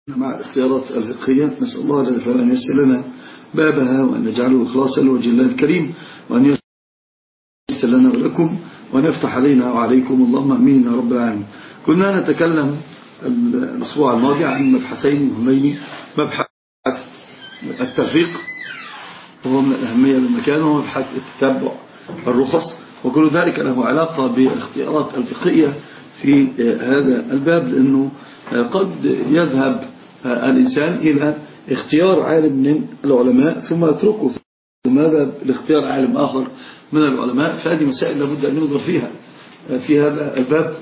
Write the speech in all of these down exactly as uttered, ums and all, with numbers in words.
مع الاختيارات الفقهية. نسأل الله الذي فعلا أن يسر لنا بابها وأن يجعله إخلاصا لوجه الله الكريم وأن يسر لنا ولكم وأن يفتح علينا وعليكم اللهم أمين يا رب العالمين. كنا نتكلم الأسبوع الماضي عن مبحثين مهمين، مبحث الترفيق وهو من الأهمية للمكان، ومبحث التتبع الرخص، وكل ذلك له علاقة بالاختيارات الفقهية في هذا الباب، لأنه قد يذهب الإنسان إلى اختيار عالم من العلماء ثم يتركه ثم يذهب لاختيار عالم آخر من العلماء، فهذه مسائل لابد أن ننظر فيها في هذا الباب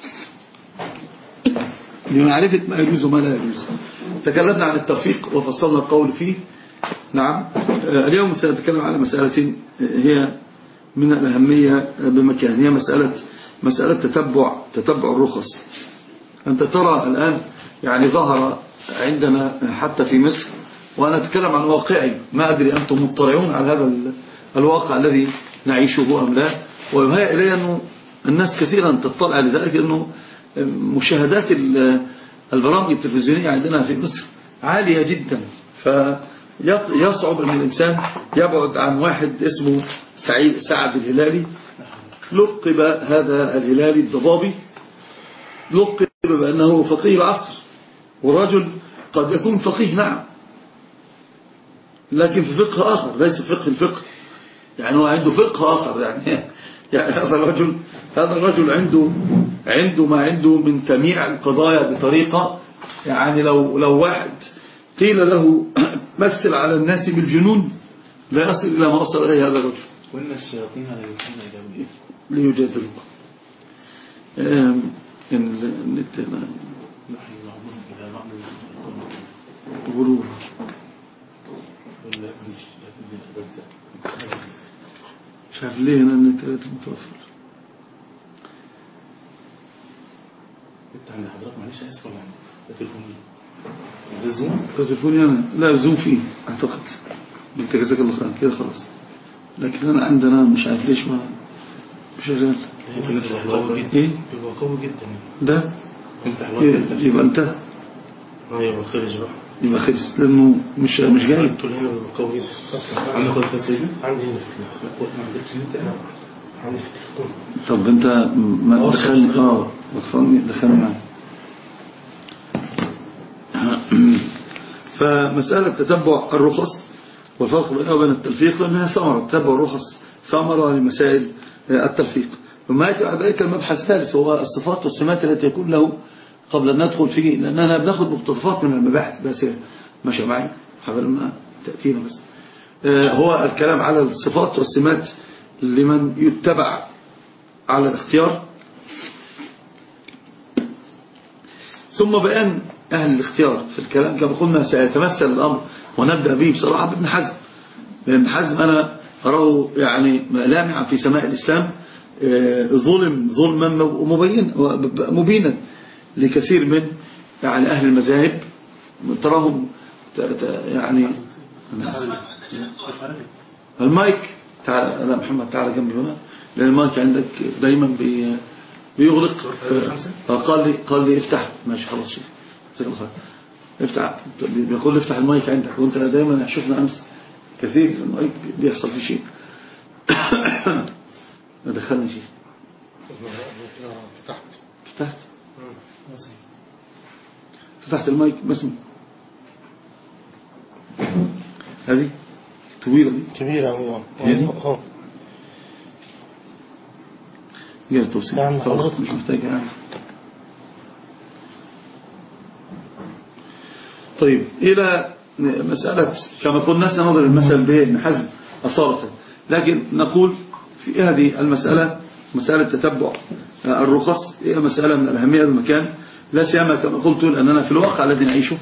لمعرفة ما يجوز وما لا يجوز. تكلمنا عن الترفيق وفصلنا القول فيه. نعم، اليوم سنتكلم على مسألة هي من الأهمية بمكان، هي مسألة مسألة تتبع تتبع الرخص. أنت ترى الآن يعني ظهر عندنا حتى في مصر، وأنا أتكلم عن واقعي، ما أدري أنتم مطلعون على هذا الواقع الذي نعيشه أم لا، ويهيأ إلي أنه الناس كثيرا تطلع لذلك، أنه مشاهدات البرامج التلفزيونية عندنا في مصر عالية جدا، فيصعب أن الإنسان يبعد عن واحد اسمه سعيد سعد الهلالي. لقب هذا الهلالي الضبابي، لقب بأنه فقيه العصر، والرجل قد يكون فقيه نعم، لكن في فقه آخر ليس فقه الفقه، يعني هو عنده فقه آخر، يعني, يعني هذا الرجل هذا الرجل عنده عنده ما عنده من تمييع القضايا بطريقة، يعني لو لو واحد قيل له مثل على الناس بالجنون لا يصل إلى ما وصل إليه هذا الرجل. وإن الشياطين ليجادلون ليجادلون النت غرور. مش عارف ليه هنا النت متوفر. انت عند حضرتك معلش اسف ولا عند تليفوني؟ ده زوم؟ تليفوني انا لا زوم فيه اعتقد. انت جزاك الله خير كده خلاص، لكن انا عندنا مش عارف ليش ما مش شغال. ايه بيبقى قوي جدا ده انت حضرتك يبقى انتهى. اه يبقى خرج بقى، يبقى خلص لانه مش مش جاي. قلت له هنا بيبقى قوي جدا. عندك خد تسجيل عندي هنا في ما عندكش انت انا عندي في التليفون. طب انت ما دخلني اه دخلني دخلني معاك. فمسألة تتبع الرخص والفرق بينها وبين التلفيق، لأنها ثمرة. تتبع الرخص ثمرة لمسائل التلفيق. ثم يأتي بعد ذلك المبحث الثالث، هو الصفات والسمات التي يكون له قبل أن ندخل فيه، لأننا بناخد مقتطفات من المباحث بس ماشي معي حبل ما تأتينا بس. هو الكلام على الصفات والسمات لمن يتبع على الاختيار، ثم بيان أهل الاختيار في الكلام. كما قلنا سيتمثل الأمر ونبدأ به بصراحة بابن حزم. ابن حزم أنا أراه يعني لامعا في سماء الإسلام، ظلم ظلما مبين مبينا لكثير من يعني أهل المذاهب، تراهم يعني المايك. تعال لا محمد تعال جنبي هنا، لأن المايك عندك دايما بي بيغلق. قال لي قال لي افتح. ماشي خلاص شيء جزاك الله خير. افتح، بيقول لي افتح المايك عندك، وانت دايما شفنا امس كثير المايك بيحصل فيه شيء. دخلنا شيء فتحت فتحت فتحت المايك بس هذه طويلة دي كبيرة والله اه غير توصيل خلاص مش محتاجة يعني. طيب إلى مسألة كما قلنا سنظر المثل بابن حزم أصالة، لكن نقول في هذه المسألة مسألة تتبع الرخص هي مسألة من الأهمية المكان، لا سيما كما قلت لأننا في الواقع الذي نعيشه.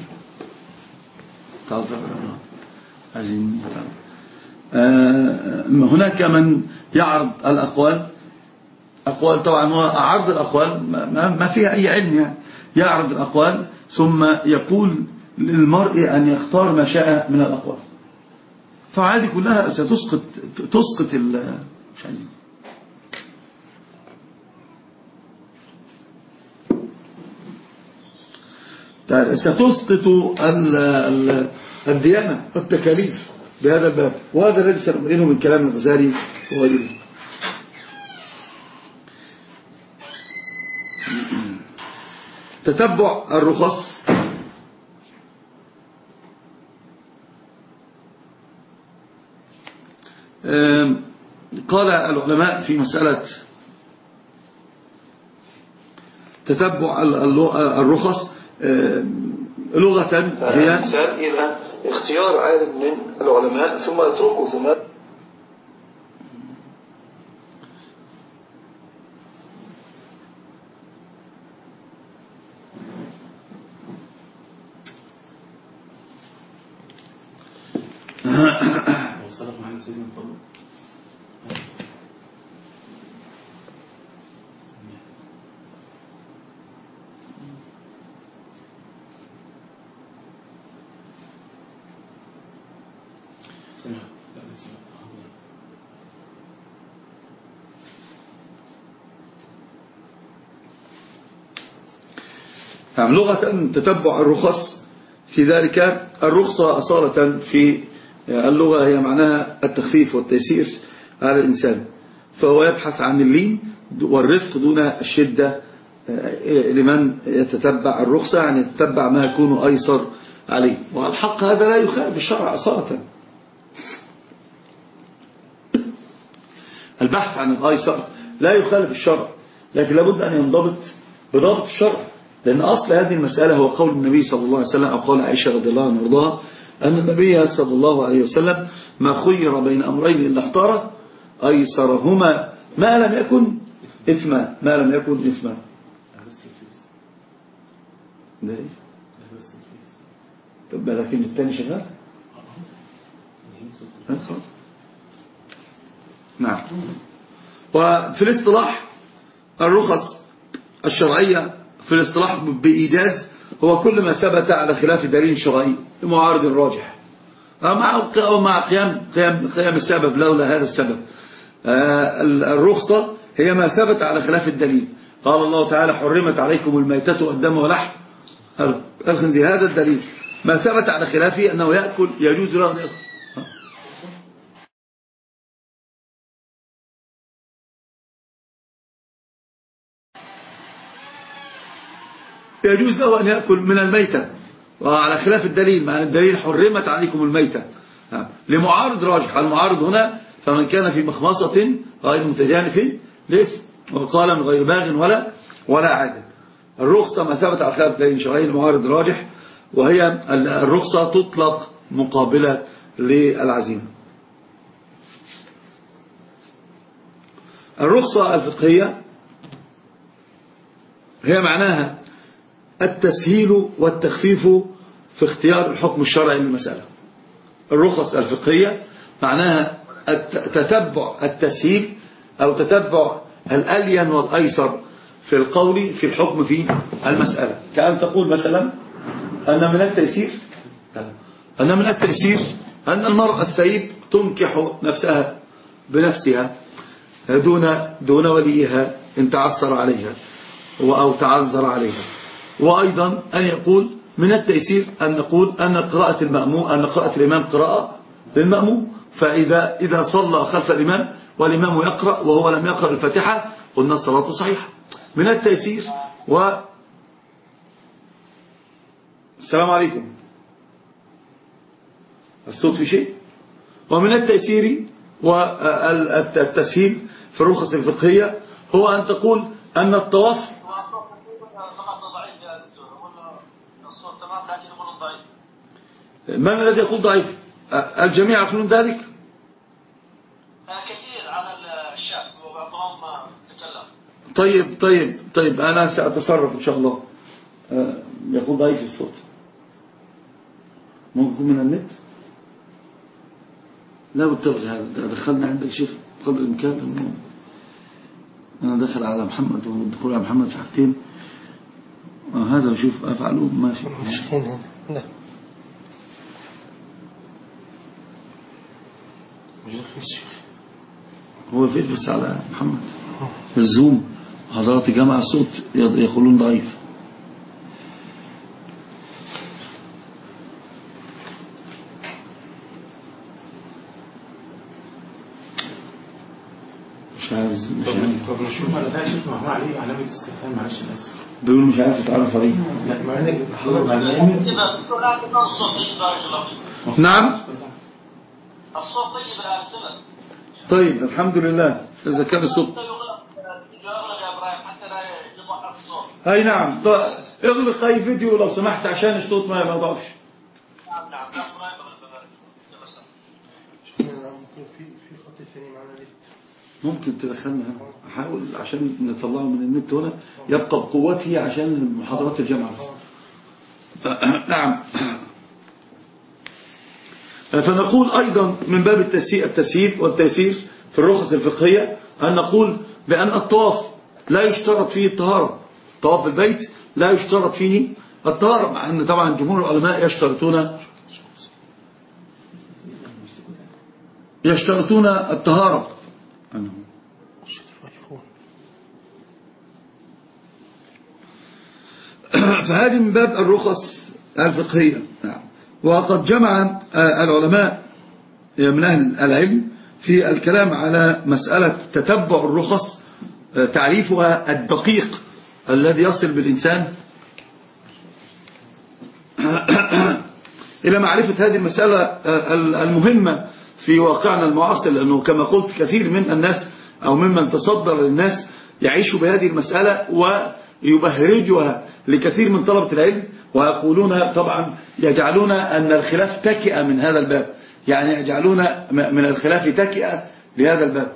هناك من يعرض الأقوال، أقوال طبعا هو عرض الأقوال ما فيها أي علم، يعني يعرض الأقوال ثم يقول للمرء أن يختار ما شاء من الأقوال، فهذه كلها ستسقط تسقط ال مش عايزين. ستسقط الديانة والتكاليف بهذا الباب، وهذا الذي سنبينه من كلام الغزالي وغيره. تتبع الرخص قال العلماء في مسألة تتبع الرخص لغة هي الإنسان إلى اختيار عالم من العلماء ثم يتركه ثم وصلت معنا سيدنا الفضل. نعم. لغة تتبع الرخص في ذلك الرخصة أصالة في اللغة هي معناها التخفيف والتيسير على الإنسان، فهو يبحث عن اللين والرفق دون الشدة لمن يتتبع الرخصة، يعني يتتبع ما يكون أيسر عليه. والحق هذا لا يخالف الشرع أصالة. البحث عن الأيسر لا يخالف الشرع، لكن لابد أن ينضبط بضابط الشرع، لأن أصل هذه المسألة هو قول النبي صلى الله عليه وسلم أو قول عائشة رضي الله عنها وارضاها أن النبي صلى الله عليه وسلم ما خير بين أمرين إلا اختار أيسرهما ما لم يكن إثما ما لم يكن إثما. طب لكن الثاني شغال. نعم. وفي الاصطلاح الرخص الشرعية في الاصطلاح بإيجاز هو كل ما ثبت على خلاف دليل شرعي معارض راجح، أو مع قيام قيام قيام السبب لولا هذا السبب. الرخصة هي ما ثبت على خلاف الدليل. قال الله تعالى حرمت عليكم الميتة والدم ولحم الخنزير، هذا الدليل ما ثبت على خلافه أنه يأكل يجوز له أن يأكل. يجوز له أن يأكل من الميتة وعلى خلاف الدليل، مع الدليل حرمت عليكم الميتة لمعارض راجح. المعارض هنا فمن كان في مخمصة غير متجانف لإثم وقال من غير باغ ولا ولا عادل. الرخصة ما ثبت على خلاف الدليل شرعي المعارض راجح، وهي الرخصة تطلق مقابلة للعزيمة. الرخصة الفقهية هي معناها التسهيل والتخفيف في اختيار الحكم الشرعي للمسألة. الرخص الفقهية معناها تتبع التسهيل أو تتبع الألين والأيسر في القول في الحكم في المسألة. كأن تقول مثلا أن من التيسير أن من التيسير أن المرأة الثيب تنكح نفسها بنفسها دون دون وليها إن تعثر عليها أو تعذر عليها. وأيضا أن يقول من التيسير أن نقول أن قراءة المأموم أن قراءة الإمام قراءة للمأموم، فإذا إذا صلى خلف الإمام والإمام يقرأ وهو لم يقرأ الفاتحة قلنا الصلاة صحيحة. من التيسير و السلام عليكم الصوت في شيء. ومن التيسير والتسهيل في الرخص الفقهية هو أن تقول أن الطواف من الذي يقول ضعيف؟ الجميع يقولون ذلك؟ كثير على الشاب وبعضهم تكلم. طيب طيب طيب أنا سأتصرف إن شاء الله. يقول ضعيف الصوت ممكن من النت؟ لا بالتبغي هذا دخلنا عندك شيخ قدر الإمكان. أنا دخل على محمد والدخول على محمد في حاجتين هذا وشوف أفعله ماشي. لا هو فيش بس على محمد الزوم حضرات جمع الصوت يقولون ضعيف. مش عايز مش عارف. طب نشوف ما لقاش اسمه عليه علامة استفهام، معلش انا اسف. بيقول مش عارف يتعرف عليه. لا مع انك حضر برنامج. نعم الصوت طيب الألسنة. طيب الحمد لله إذا كان الصوت اي نعم. اغلق اي فيديو لو سمحت عشان الصوت ما يضعفش. نعم نعم نعم. ممكن في في خط ثاني معنا ليه؟ ممكن تدخلنا هنا احاول عشان نطلعه من النت هنا يبقى بقوته عشان محاضرات الجامعة بس. نعم. فنقول أيضا من باب التسهيل والتيسير في الرخص الفقهية أن نقول بأن الطواف لا يشترط فيه الطهارة. طواف البيت لا يشترط فيه الطهارة، مع أن طبعا جمهور العلماء يشترطون يشترطون الطهارة. فهذه من باب الرخص الفقهية. نعم. وقد جمع العلماء من أهل العلم في الكلام على مسألة تتبع الرخص تعريفها الدقيق الذي يصل بالإنسان إلى معرفة هذه المسألة المهمة في واقعنا المعاصر، لأنه كما قلت كثير من الناس أو ممن تصدر للناس يعيشوا بهذه المسألة ويبهرجها لكثير من طلبة العلم، ويقولون طبعا يجعلون أن الخلاف تكئة من هذا الباب، يعني يجعلون من الخلاف تكئة لهذا الباب.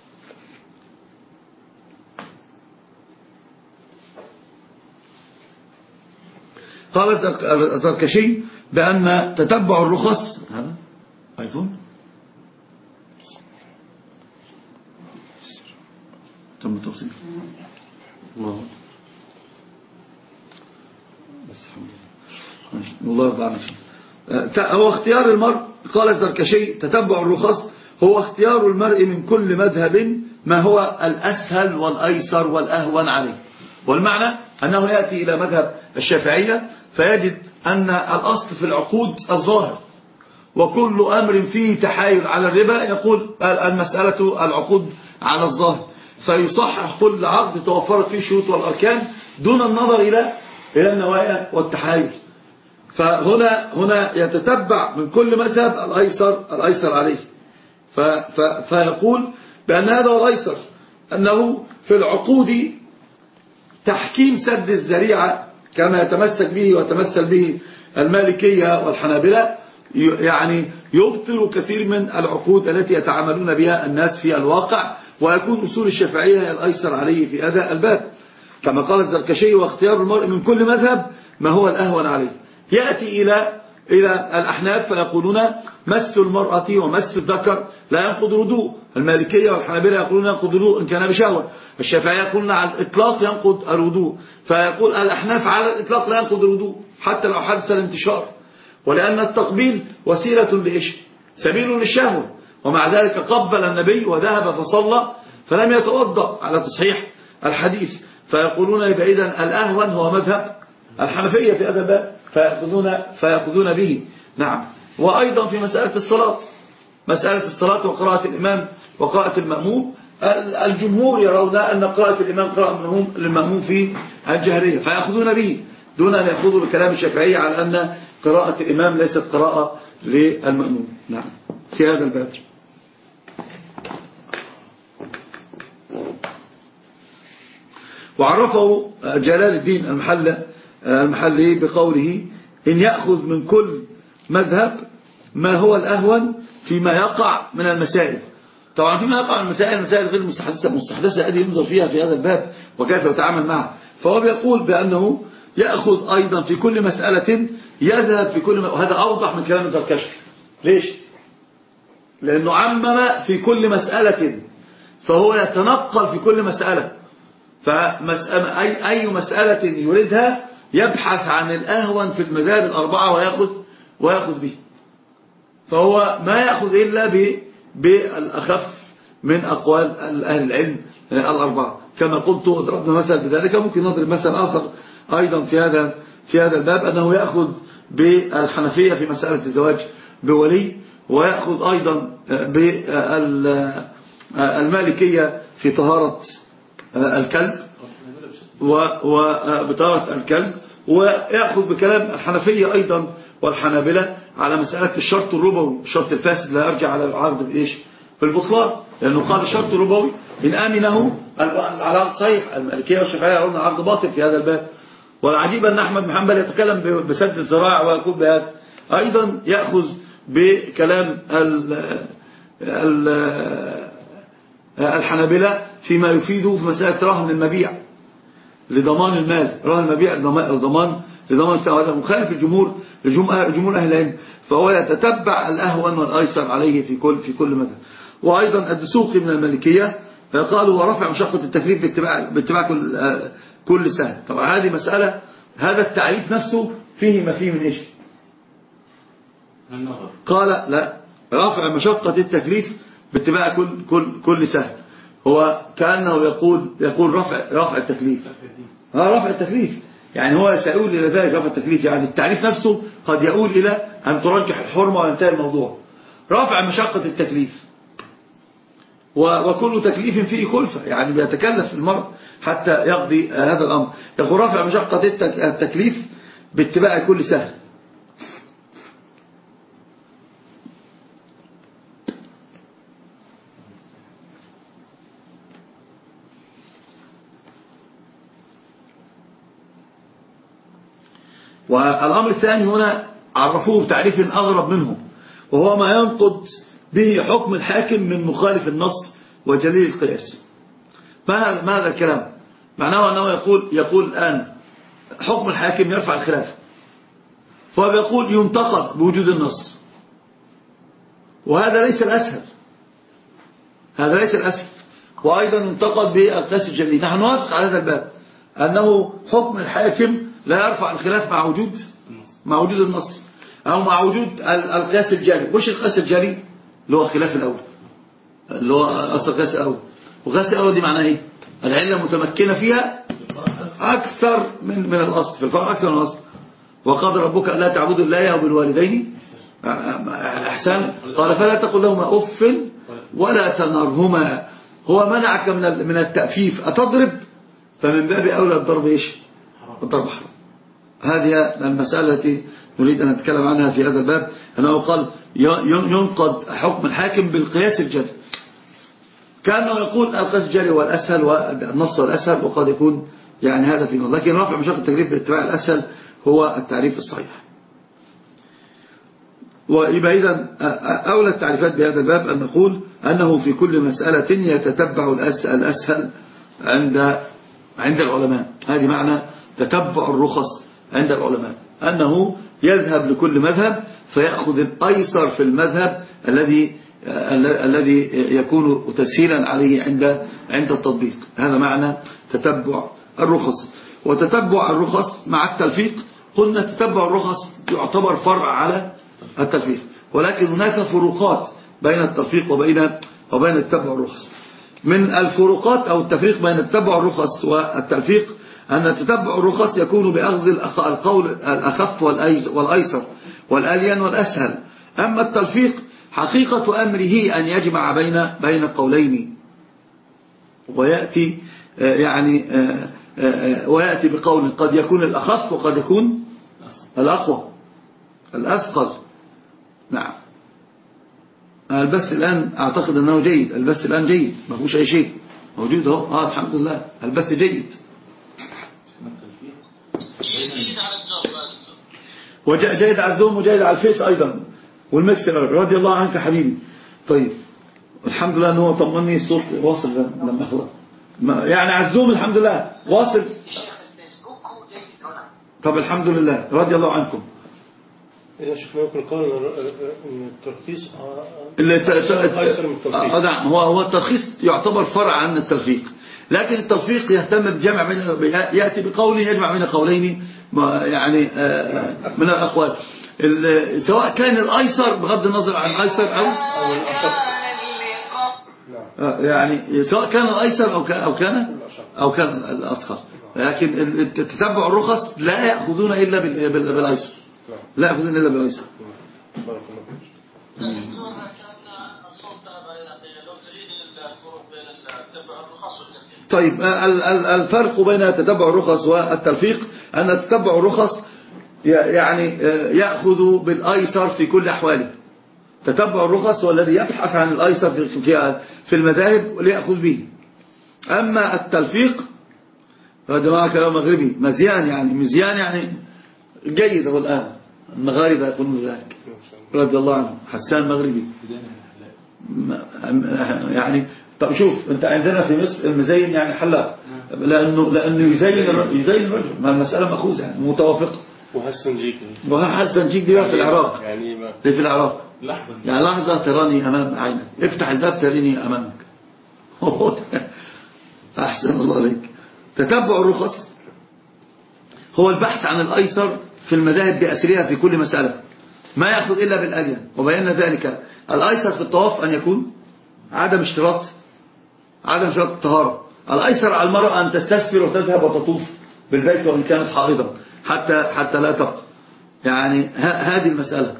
قال الزركشي بأن تتبع الرخص هذا ايفون تم توصيل الله بس الحمد لله الله يرضى عنك. هو اختيار المرء، قال الزركشي تتبع الرخص هو اختيار المرء من كل مذهب ما هو الأسهل والأيسر والأهون عليه. والمعنى أنه يأتي إلى مذهب الشافعية فيجد أن الأصل في العقود الظاهر، وكل أمر فيه تحايل على الربا يقول المسألة العقود على الظاهر، فيصحح كل عقد توفرت فيه الشروط والأركان دون النظر إلى إلى النوايا والتحايل. فهنا هنا يتتبع من كل مذهب الأيسر الأيسر عليه، فيقول بأن هذا هو الأيسر، أنه في العقود تحكيم سد الذريعة كما يتمسك به وتمثل به المالكية والحنابلة، يعني يبطل كثير من العقود التي يتعاملون بها الناس في الواقع، ويكون أصول الشافعية هي الأيسر عليه في هذا الباب. كما قال الزركشي واختيار المرء من كل مذهب ما هو الأهون عليه. يأتي إلى إلى الأحناف فيقولون مس المرأة ومس الذكر لا ينقض الوضوء، المالكية والحنابلة يقولون ينقض الوضوء إن كان بشهوة، الشافعية يقولون على الإطلاق ينقض الوضوء، فيقول الأحناف على الإطلاق لا ينقض الوضوء حتى لو حدث الانتشار، ولأن التقبيل وسيلة لإيش؟ سبيل للشهوة، ومع ذلك قبل النبي وذهب فصلى فلم يتوضأ على تصحيح الحديث، فيقولون يبقى إذن الأهون هو مذهب الحنفية في هذا الباب فيأخذون, فيأخذون به. نعم. وأيضا في مسألة الصلاة، مسألة الصلاة وقراءة الإمام وقراءة المأموم، الجمهور يرون أن قراءة الإمام قراءة المأموم في الجهرية فيأخذون به دون أن يأخذوا بكلام الشافعية على أن قراءة الإمام ليست قراءة للمأموم. نعم في هذا الباب. وعرفه جلال الدين المحلى المحلي بقوله إن يأخذ من كل مذهب ما هو الأهون فيما يقع من المسائل. طبعا فيما يقع من المسائل المسائل غير المستحدثة المستحدثة هذه ينظر فيها في هذا الباب وكيف يتعامل معها. فهو بيقول بأنه يأخذ أيضا في كل مسألة يذهب في كل م... وهذا أوضح من كلام الزركشي. ليش؟ لأنه عمم في كل مسألة فهو يتنقل في كل مسألة، فأي أي مسألة يريدها يبحث عن الأهون في المذاهب الأربعة ويأخذ ويأخذ به، فهو ما يأخذ إلا بالأخف من أقوال أهل العلم الأربعة كما قلت وضربنا مثل بذلك. ممكن نضرب مثل آخر أيضا في هذا في هذا الباب أنه يأخذ بالحنفية في مسألة الزواج بولي، ويأخذ أيضا بالمالكية في طهارة الكلب وبطهارة الكلب، ويأخذ بكلام الحنفية أيضا والحنابلة على مسألة الشرط الربوي، الشرط الفاسد لا يرجع على العقد بإيش؟ بالبطلان، لأنه قال الشرط الربوي إن آمنه العقد صحيح. المالكية والشافعية يقولون العقد باطل في هذا الباب. والعجيب أن أحمد بن حنبل يتكلم بسد الذراع ويقول بهذا. أيضا يأخذ بكلام الحنابلة فيما يفيده في مسألة رهن المبيع لضمان المال، رهن المبيع لضمان لضمان هذا مخالف الجمهور لجمهور أهل العلم، فهو يتتبع الأهون والأيسر عليه في كل في كل مذهب. وأيضا الدسوقي من المالكية قالوا هو رفع مشقة التكليف باتباع باتباع كل كل سهل. طبعا هذه مسألة، هذا التعريف نفسه فيه ما فيه من إيش؟ قال لا، رفع مشقة التكليف باتباع كل كل كل سهل، هو كأنه يقول يقول رفع رفع التكليف، ها رفع التكليف يعني هو سيقول إلى ذلك رفع التكليف، يعني التعريف نفسه قد يقول إلى أن ترجح الحرمة وينتهي الموضوع. رفع مشقة التكليف، وكل تكليف فيه خلفة، يعني بيتكلف المرء حتى يقضي هذا الأمر. يقول رفع مشقة التكليف باتباع كل سهل. والأمر الثاني هنا عرفوه بتعريف أغرب منه، وهو ما ينقض به حكم الحاكم من مخالف النص وجليل القياس. ما هذا الكلام؟ معناه أنه يقول يقول الآن حكم الحاكم يرفع الخلاف، فهو يقول ينتقد بوجود النص، وهذا ليس الأسهل، هذا ليس الأسهل. وأيضا ينتقد بالقياس الجلي. نحن نوافق على هذا الباب أنه حكم الحاكم لا يرفع الخلاف مع وجود مع وجود النص أو مع وجود القياس الجلي. وش القياس الجلي؟ اللي هو خلاف الأول، اللي هو أصل القياس الأول. وقياس الأول دي معناه إيه؟ العلة متمكنة فيها أكثر من من الأصل، في الفرع أكثر من الأصل. وقال ربك لا تعبدوا إلا إياه وبالوالدين إحسانا، قال فلا تقل لهما أف ولا تنهرهما. هو منعك من من التأفيف، أتضرب؟ فمن باب أولى الضرب إيش؟ الضرب حرام. هذه المسألة التي نريد أن نتكلم عنها في هذا الباب، أنه قال ينقض حكم الحاكم بالقياس الجلي، كأنه يقول القياس الجلي هو الأسهل والنص هو الأسهل، وقد يكون يعني هذا في نظر، لكن رفع مشقة التكليف باتباع الأسهل هو التعريف الصحيح. ويبقى إذن أولى التعريفات بهذا الباب أن نقول أنه في كل مسألة يتتبع الأسهل عند عند العلماء. هذه معنى تتبع الرخص عند العلماء، أنه يذهب لكل مذهب فيأخذ الأيسر في المذهب الذي الذي يكون تسهيلا عليه عند عند التطبيق. هذا معنى تتبع الرخص. وتتبع الرخص مع التلفيق، قلنا تتبع الرخص يعتبر فرع على التلفيق، ولكن هناك فروقات بين التلفيق وبين وبين تتبع الرخص. من الفروقات أو التفريق بين تتبع الرخص والتلفيق أن تتبع الرخص يكون بأخذ القول الأخف والأيسر والألين والأسهل، أما التلفيق حقيقة أمره أن يجمع بين بين قولين، ويأتي يعني ويأتي بقول قد يكون الأخف وقد يكون الأقوى الأثقل. نعم. البث الآن أعتقد أنه جيد، البث الآن جيد، ما فيهوش أي شيء، موجود اهو. اه الحمد لله البث جيد. وجاء جيد على الزوم وجيد على الفيس أيضا والمكسر. رضي الله عنك حبيبي. طيب الحمد لله أنه طمني الصوت واصل لما أخلص، يعني على الزوم الحمد لله واصل. طب الحمد لله رضي الله عنكم. إذا شفنا يمكن قول إن الترخيص أيسر من التلفيق. نعم، هو هو الترخيص يعتبر فرع عن التلفيق، لكن التلفيق يهتم بجمع بين، يأتي بقول يجمع بين قولين يعني من الأقوال، سواء كان الأيسر بغض النظر عن الأيسر أو يعني سواء كان الأيسر أو كان أو كان أو كان الأثقل، لكن تتبع الرخص لا يأخذون إلا بالأيسر، لا يأخذون إلا بالأيسر. دكتور كان الصوت ذهب إلى لو تريد الفروق بين التبع الرخص والتلفيق. طيب الفرق بين تتبع الرخص والتلفيق أن تتبع الرخص يعني يأخذ بالأيسر في كل أحواله. تتبع الرخص هو الذي يبحث عن الأيسر في في المذاهب وليأخذ به. أما التلفيق هذا معك كلام مغربي مزيان، يعني مزيان يعني جيد. هو الآن المغاربة يقولون ذلك رضي الله عنه، حسان مغربي يعني. طب شوف انت عندنا في مصر المزين يعني حلاق، لأنه لأنه يزين يزين الرجل، ما المسألة مأخوذة يعني متوافقة. وحسن جيك وحسن جيك دي في العراق، يعني ما دي في العراق لحظة يعني لحظة تراني أمام عينك، افتح الباب تريني أمامك. أحسن الله عليك. تتبع الرخص هو البحث عن الأيسر في المذاهب بأسرها في كل مسألة، ما يأخذ إلا بالألين. وبينا ذلك الأيسر في الطواف أن يكون عدم اشتراط عدم اشتراط الطهارة. الأيسر على المرأة أن تستسفر وتذهب وتطوف بالبيت وإن كانت حائضة حتى حتى لا تبقى، يعني هذه المسألة.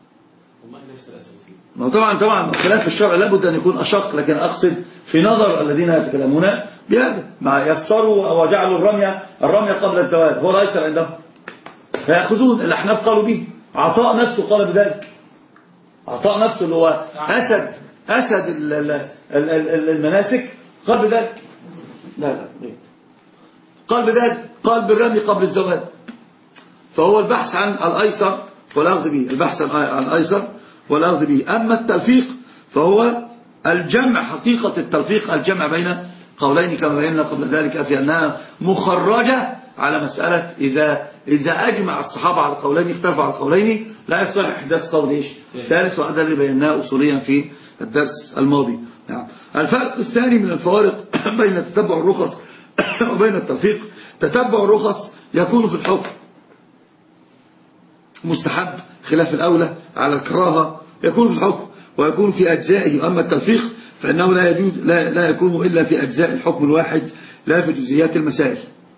طبعا طبعا خلاف الشرع لابد أن يكون أشق، لكن أقصد في نظر الذين يتكلمون بهذا ما يسروا وجعلوا الرمية الرمية قبل الزواج هو الأيسر عندهم، فيأخذون. الأحناف قالوا به، عطاء نفسه قال بذلك، عطاء نفسه اللي هو أسد أسد المناسك قال بذلك. لا لا قال بذلك، قال بالرمي قبل الزواج. فهو البحث عن الأيسر والأخذ به، البحث عن الأيسر والأخذ به. أما التلفيق فهو الجمع، حقيقة التلفيق الجمع بين قولين كما بينا قبل ذلك في أنها مخرجة على مسألة إذا إذا أجمع الصحابة على قولين اختلفوا على قولين لا يصح إحداث قول إيش ثالث، وهذا اللي بيناه أصوليا في الدرس الماضي. يعني الفرق الثاني من الفوارق بين تتبع الرخص وبين التلفيق، تتبع الرخص يكون في الحكم مستحب خلاف الأولى على الكراهة، يكون في الحكم ويكون في أجزائه. أما التلفيق فإنه لا يجوز لا, لا يكون إلا في أجزاء الحكم الواحد لا في جزئيات المسائل،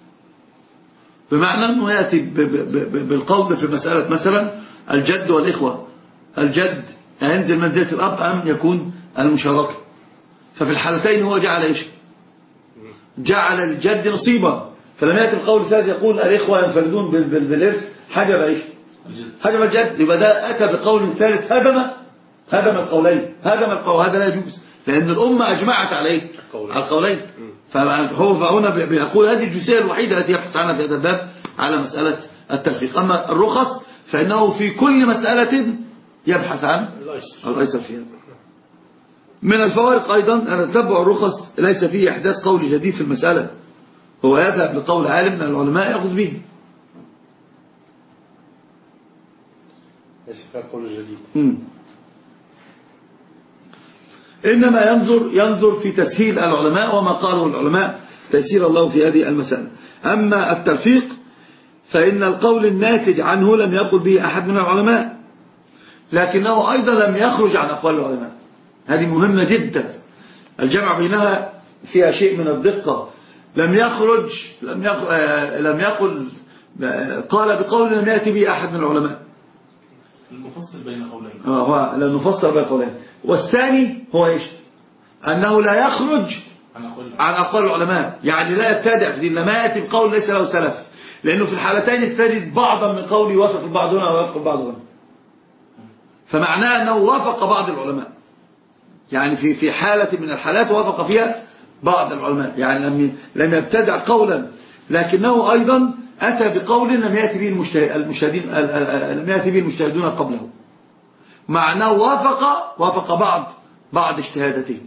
بمعنى أنه يأتي بالقول في مسألة مثلا الجد والإخوة، الجد ينزل منزلة الأب أم يكون المشاركة، ففي الحالتين هو جعل إيش جعل الجد نصيبا، فلم يأتي القول الثالث يقول الإخوة ينفردون بالإرث حجب إيش حجب الجد، يبقى ده أتى بقول ثالث هدم هدم القولين هدم القول، هذا لا يجوز لأن الأمة أجمعت عليه على القولين. فهو فهنا بيقول هذه الجزئية الوحيدة التي يبحث عنها في هذا الباب على مسألة التلفيق. أما الرخص فإنه في كل مسألة يبحث عن الأيسر فيها. من الفوارق أيضا أن تتبع الرخص ليس فيه إحداث قول جديد في المسألة، هو يذهب لقول عالم من العلماء يأخذ به، ليس فيها قول جديد. م. إنما ينظر ينظر في تسهيل العلماء وما قاله العلماء تيسير الله في هذه المسألة. أما التلفيق فإن القول الناتج عنه لم يقل به أحد من العلماء، لكنه أيضا لم يخرج عن أقوال العلماء. هذه مهمة جدا، الجمع بينها فيها شيء من الدقة. لم يخرج لم يقل, لم يقل قال بقول لم يأتي به أحد من العلماء، المفصل بين قولين هو المفصل بين قولين. والثاني هو إيش أنه لا يخرج عن أقوال العلماء، يعني لا يبتدع في دين، لما يأتي بقول ليس له سلف، لأنه في الحالتين استجد بعضا من قوله يوافق البعض هنا ويوافق البعض هنا، فمعناه أنه وافق بعض العلماء، يعني في في حالة من الحالات وافق فيها بعض العلماء، يعني لم لم يبتدع قولا، لكنه أيضا أتى بقول لم يأتي به المجتهدين لم يأتي به المجتهدون قبله، معناه وافق وافق بعض بعض اجتهاداته.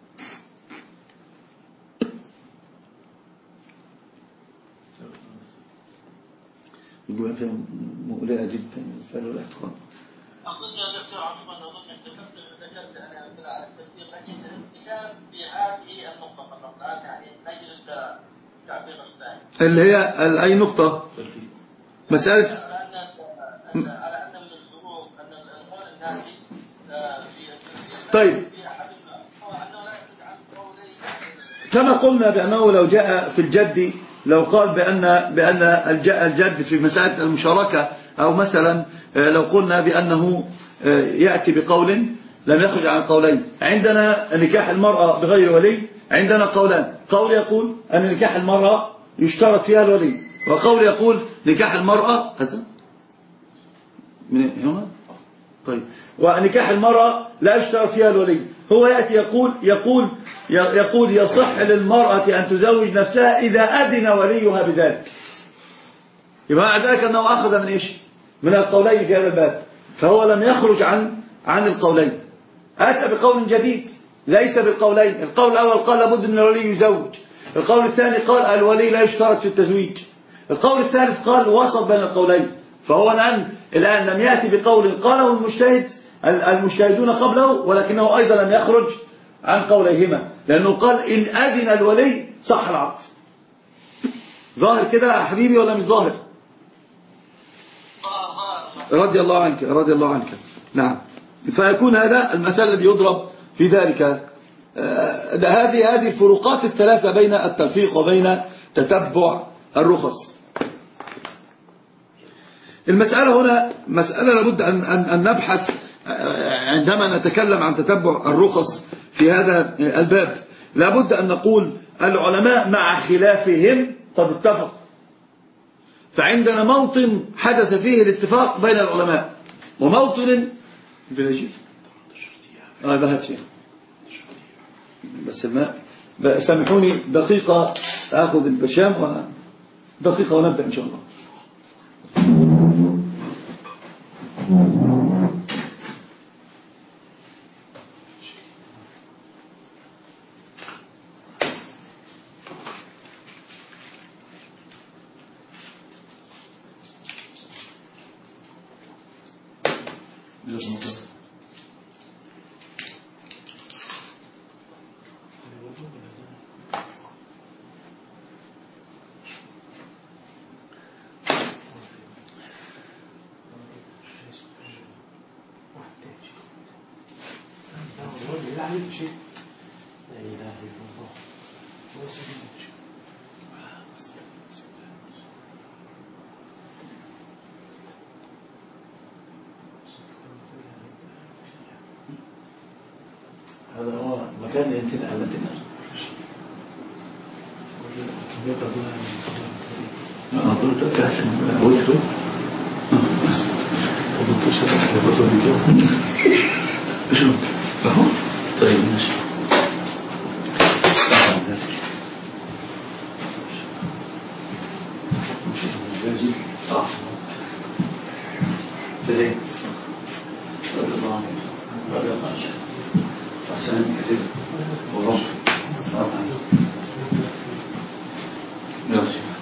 يقول فيها مؤلئة جدا بالنسبة له الاحتقان. أظن يا دكتور عموما أظن ذكرت ذكرت أنا على التفسير، لكن مثال في هذه النقطة فقط الآن يعني نجد تعبير الثاني اللي هي أي نقطة مسألة على أن من الشروط أن القول الناتج في طيب هو أنه لا يخرج عن قولين، كما قلنا بأنه لو جاء في الجد لو قال بأن بأن الجد في مسألة المشاركة، أو مثلا لو قلنا بأنه يأتي بقول لم يخرج عن قولين. عندنا نكاح المرأة بغير ولي عندنا قولان، قول يقول أن نكاح المرأة يشترط فيها الولي، وقول يقول نكاح المرأة هذا من هنا طيب، ونكاح المرأة لا يشترط فيها الولي. هو يأتي يقول يقول يقول يصح للمرأة أن تزوج نفسها إذا أذن وليها بذلك. يبقى مع ذلك أنه أخذ من إيش؟ من القولين في هذا الباب، فهو لم يخرج عن عن القولين، أتى بقول جديد ليس بالقولين. القول الأول قال لابد من الولي يزوج، القول الثاني قال الولي لا يشترط في التزويج، القول الثالث قال وسط بين القولين. فهو الآن الآن لم يأتي بقول قاله المجتهد المجتهدون قبله، ولكنه أيضا لم يخرج عن قوليهما، لأنه قال إن أذن الولي صح العقد. ظاهر كده يا حبيبي ولا مش ظاهر؟ رضي الله عنك رضي الله عنك. نعم. فيكون هذا المثال الذي يضرب في ذلك. هذه هذه الفروقات الثلاثة بين التلفيق وبين تتبع الرخص. المسألة هنا مسألة لابد أن, أن, أن نبحث عندما نتكلم عن تتبع الرخص في هذا الباب. لابد أن نقول العلماء مع خلافهم قد اتفقوا، فعندنا موطن حدث فيه الاتفاق بين العلماء، وموطن بنجيب اه بهات فيه بس الماء. سامحوني دقيقة أخذ البشام ودقيقة ونبدأ إن شاء الله. هذا هو مكان الانتناء الانتناء أنا قلت لك عشان ويترو وضبط الشبكة بصل بكام شو أهو طيب ماشي صح بدي رضي الله عنك رضي الله عنك أحسن كثير ورب يرجع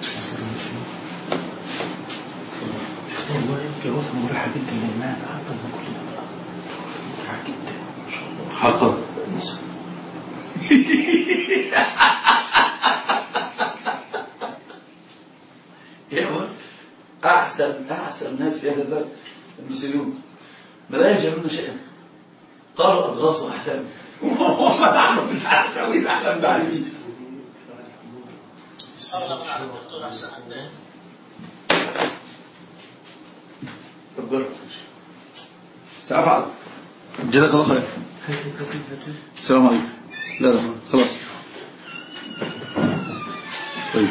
والله يمكن وصفة مريحة جدا للماء حتى من كل ده مريحة جدا ما شاء الله حقا يا أحسن أحسن ناس في هذا البلد المسلمون ما لا يجعلون شيئا قالوا أضغاص وأحلام وما تعلم من تأويل أحلام بعيد سأفعل جزاك الله خير. السلام عليكم. لا لا خلاص طيب.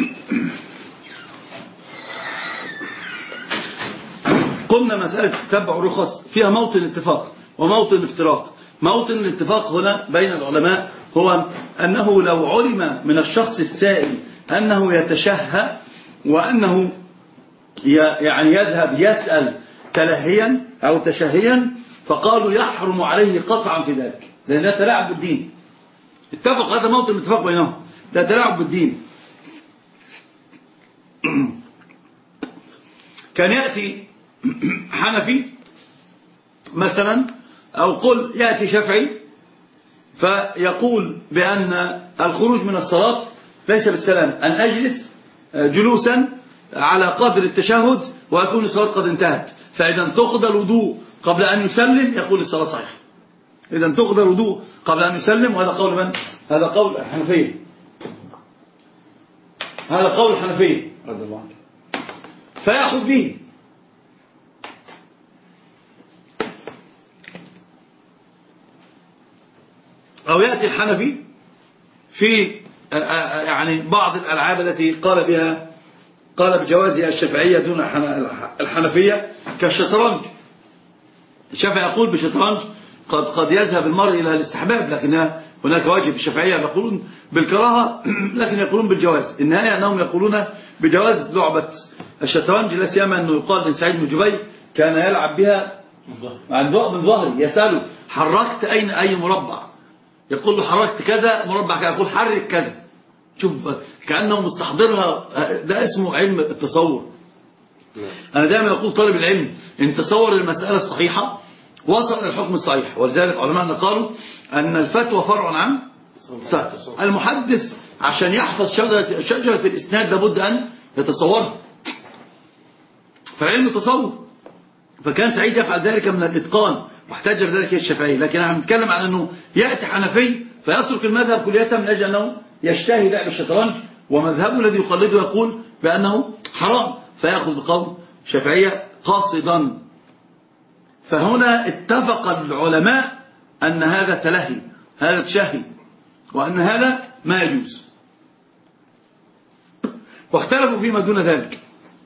قلنا مسألة تتبع الرخص فيها موطن اتفاق وموطن افتراق. موطن الاتفاق هنا بين العلماء هو أنه لو علم من الشخص السائل أنه يتشهى وأنه يعني يذهب يسأل تلهيا أو تشهيا، فقالوا يحرم عليه قطعا في ذلك، لأن ده تلاعب بالدين. اتفق هذا موطن اتفاق بينهم، ده تلاعب بالدين. كان يأتي حنفي مثلا أو قل يأتي شافعي فيقول بأن الخروج من الصلاة ليس بالسلام، أن أجلس جلوسا على قدر التشهد ويكون الصلاة قد انتهت، فإذا تقضى الوضوء قبل أن يسلم يقول الصلاة صحيحة. إذا تقضى الوضوء قبل أن يسلم، وهذا قول من؟ هذا قول الحنفية، هذا قول الحنفية رضي الله عنه، فيأخذ به. أو يأتي الحنفي في يعني بعض الألعاب التي قال بها قال بجوازها الشافعية دون الحنفية كالشطرنج. الشافعي يقول بالشطرنج قد قد يذهب المرء إلى الاستحباب، لكن هناك واجب. الشافعية يقولون بالكراهة لكن يقولون بالجواز. النهاية أنهم يقولون بجواز لعبة الشطرنج، لا سيما أنه يقال من سعيد بن جبير كان يلعب بها عن من ظهري، يسأله حركت أين أي مربع، يقول له حركت كذا مربع كذا، يقول حرك كذا. شوف كأنه مستحضرها. ده اسمه علم التصور. أنا دائما أقول طالب العلم إن تصور المسألة الصحيحة وصل إلى الحكم الصحيح. ولذلك علماءنا قالوا أن الفتوى فرع عن المحدث. عشان يحفظ شجرة, شجرة الإسناد لابد أن يتصورها، فالعلم تصور. فكان سعيد يفعل ذلك من الإتقان، واحتج ذلك الشافعي. لكن احنا بنتكلم عن أنه يأتي حنفي فيترك المذهب كلية من أجل أنه يشتهي لعب الشطرنج، ومذهبه الذي يقلده يقول بأنه حرام، فيأخذ بقول شافعية قاصدا. فهنا اتفق العلماء أن هذا تلهي، هذا تشهي، وأن هذا ما يجوز، واختلفوا فيما دون ذلك.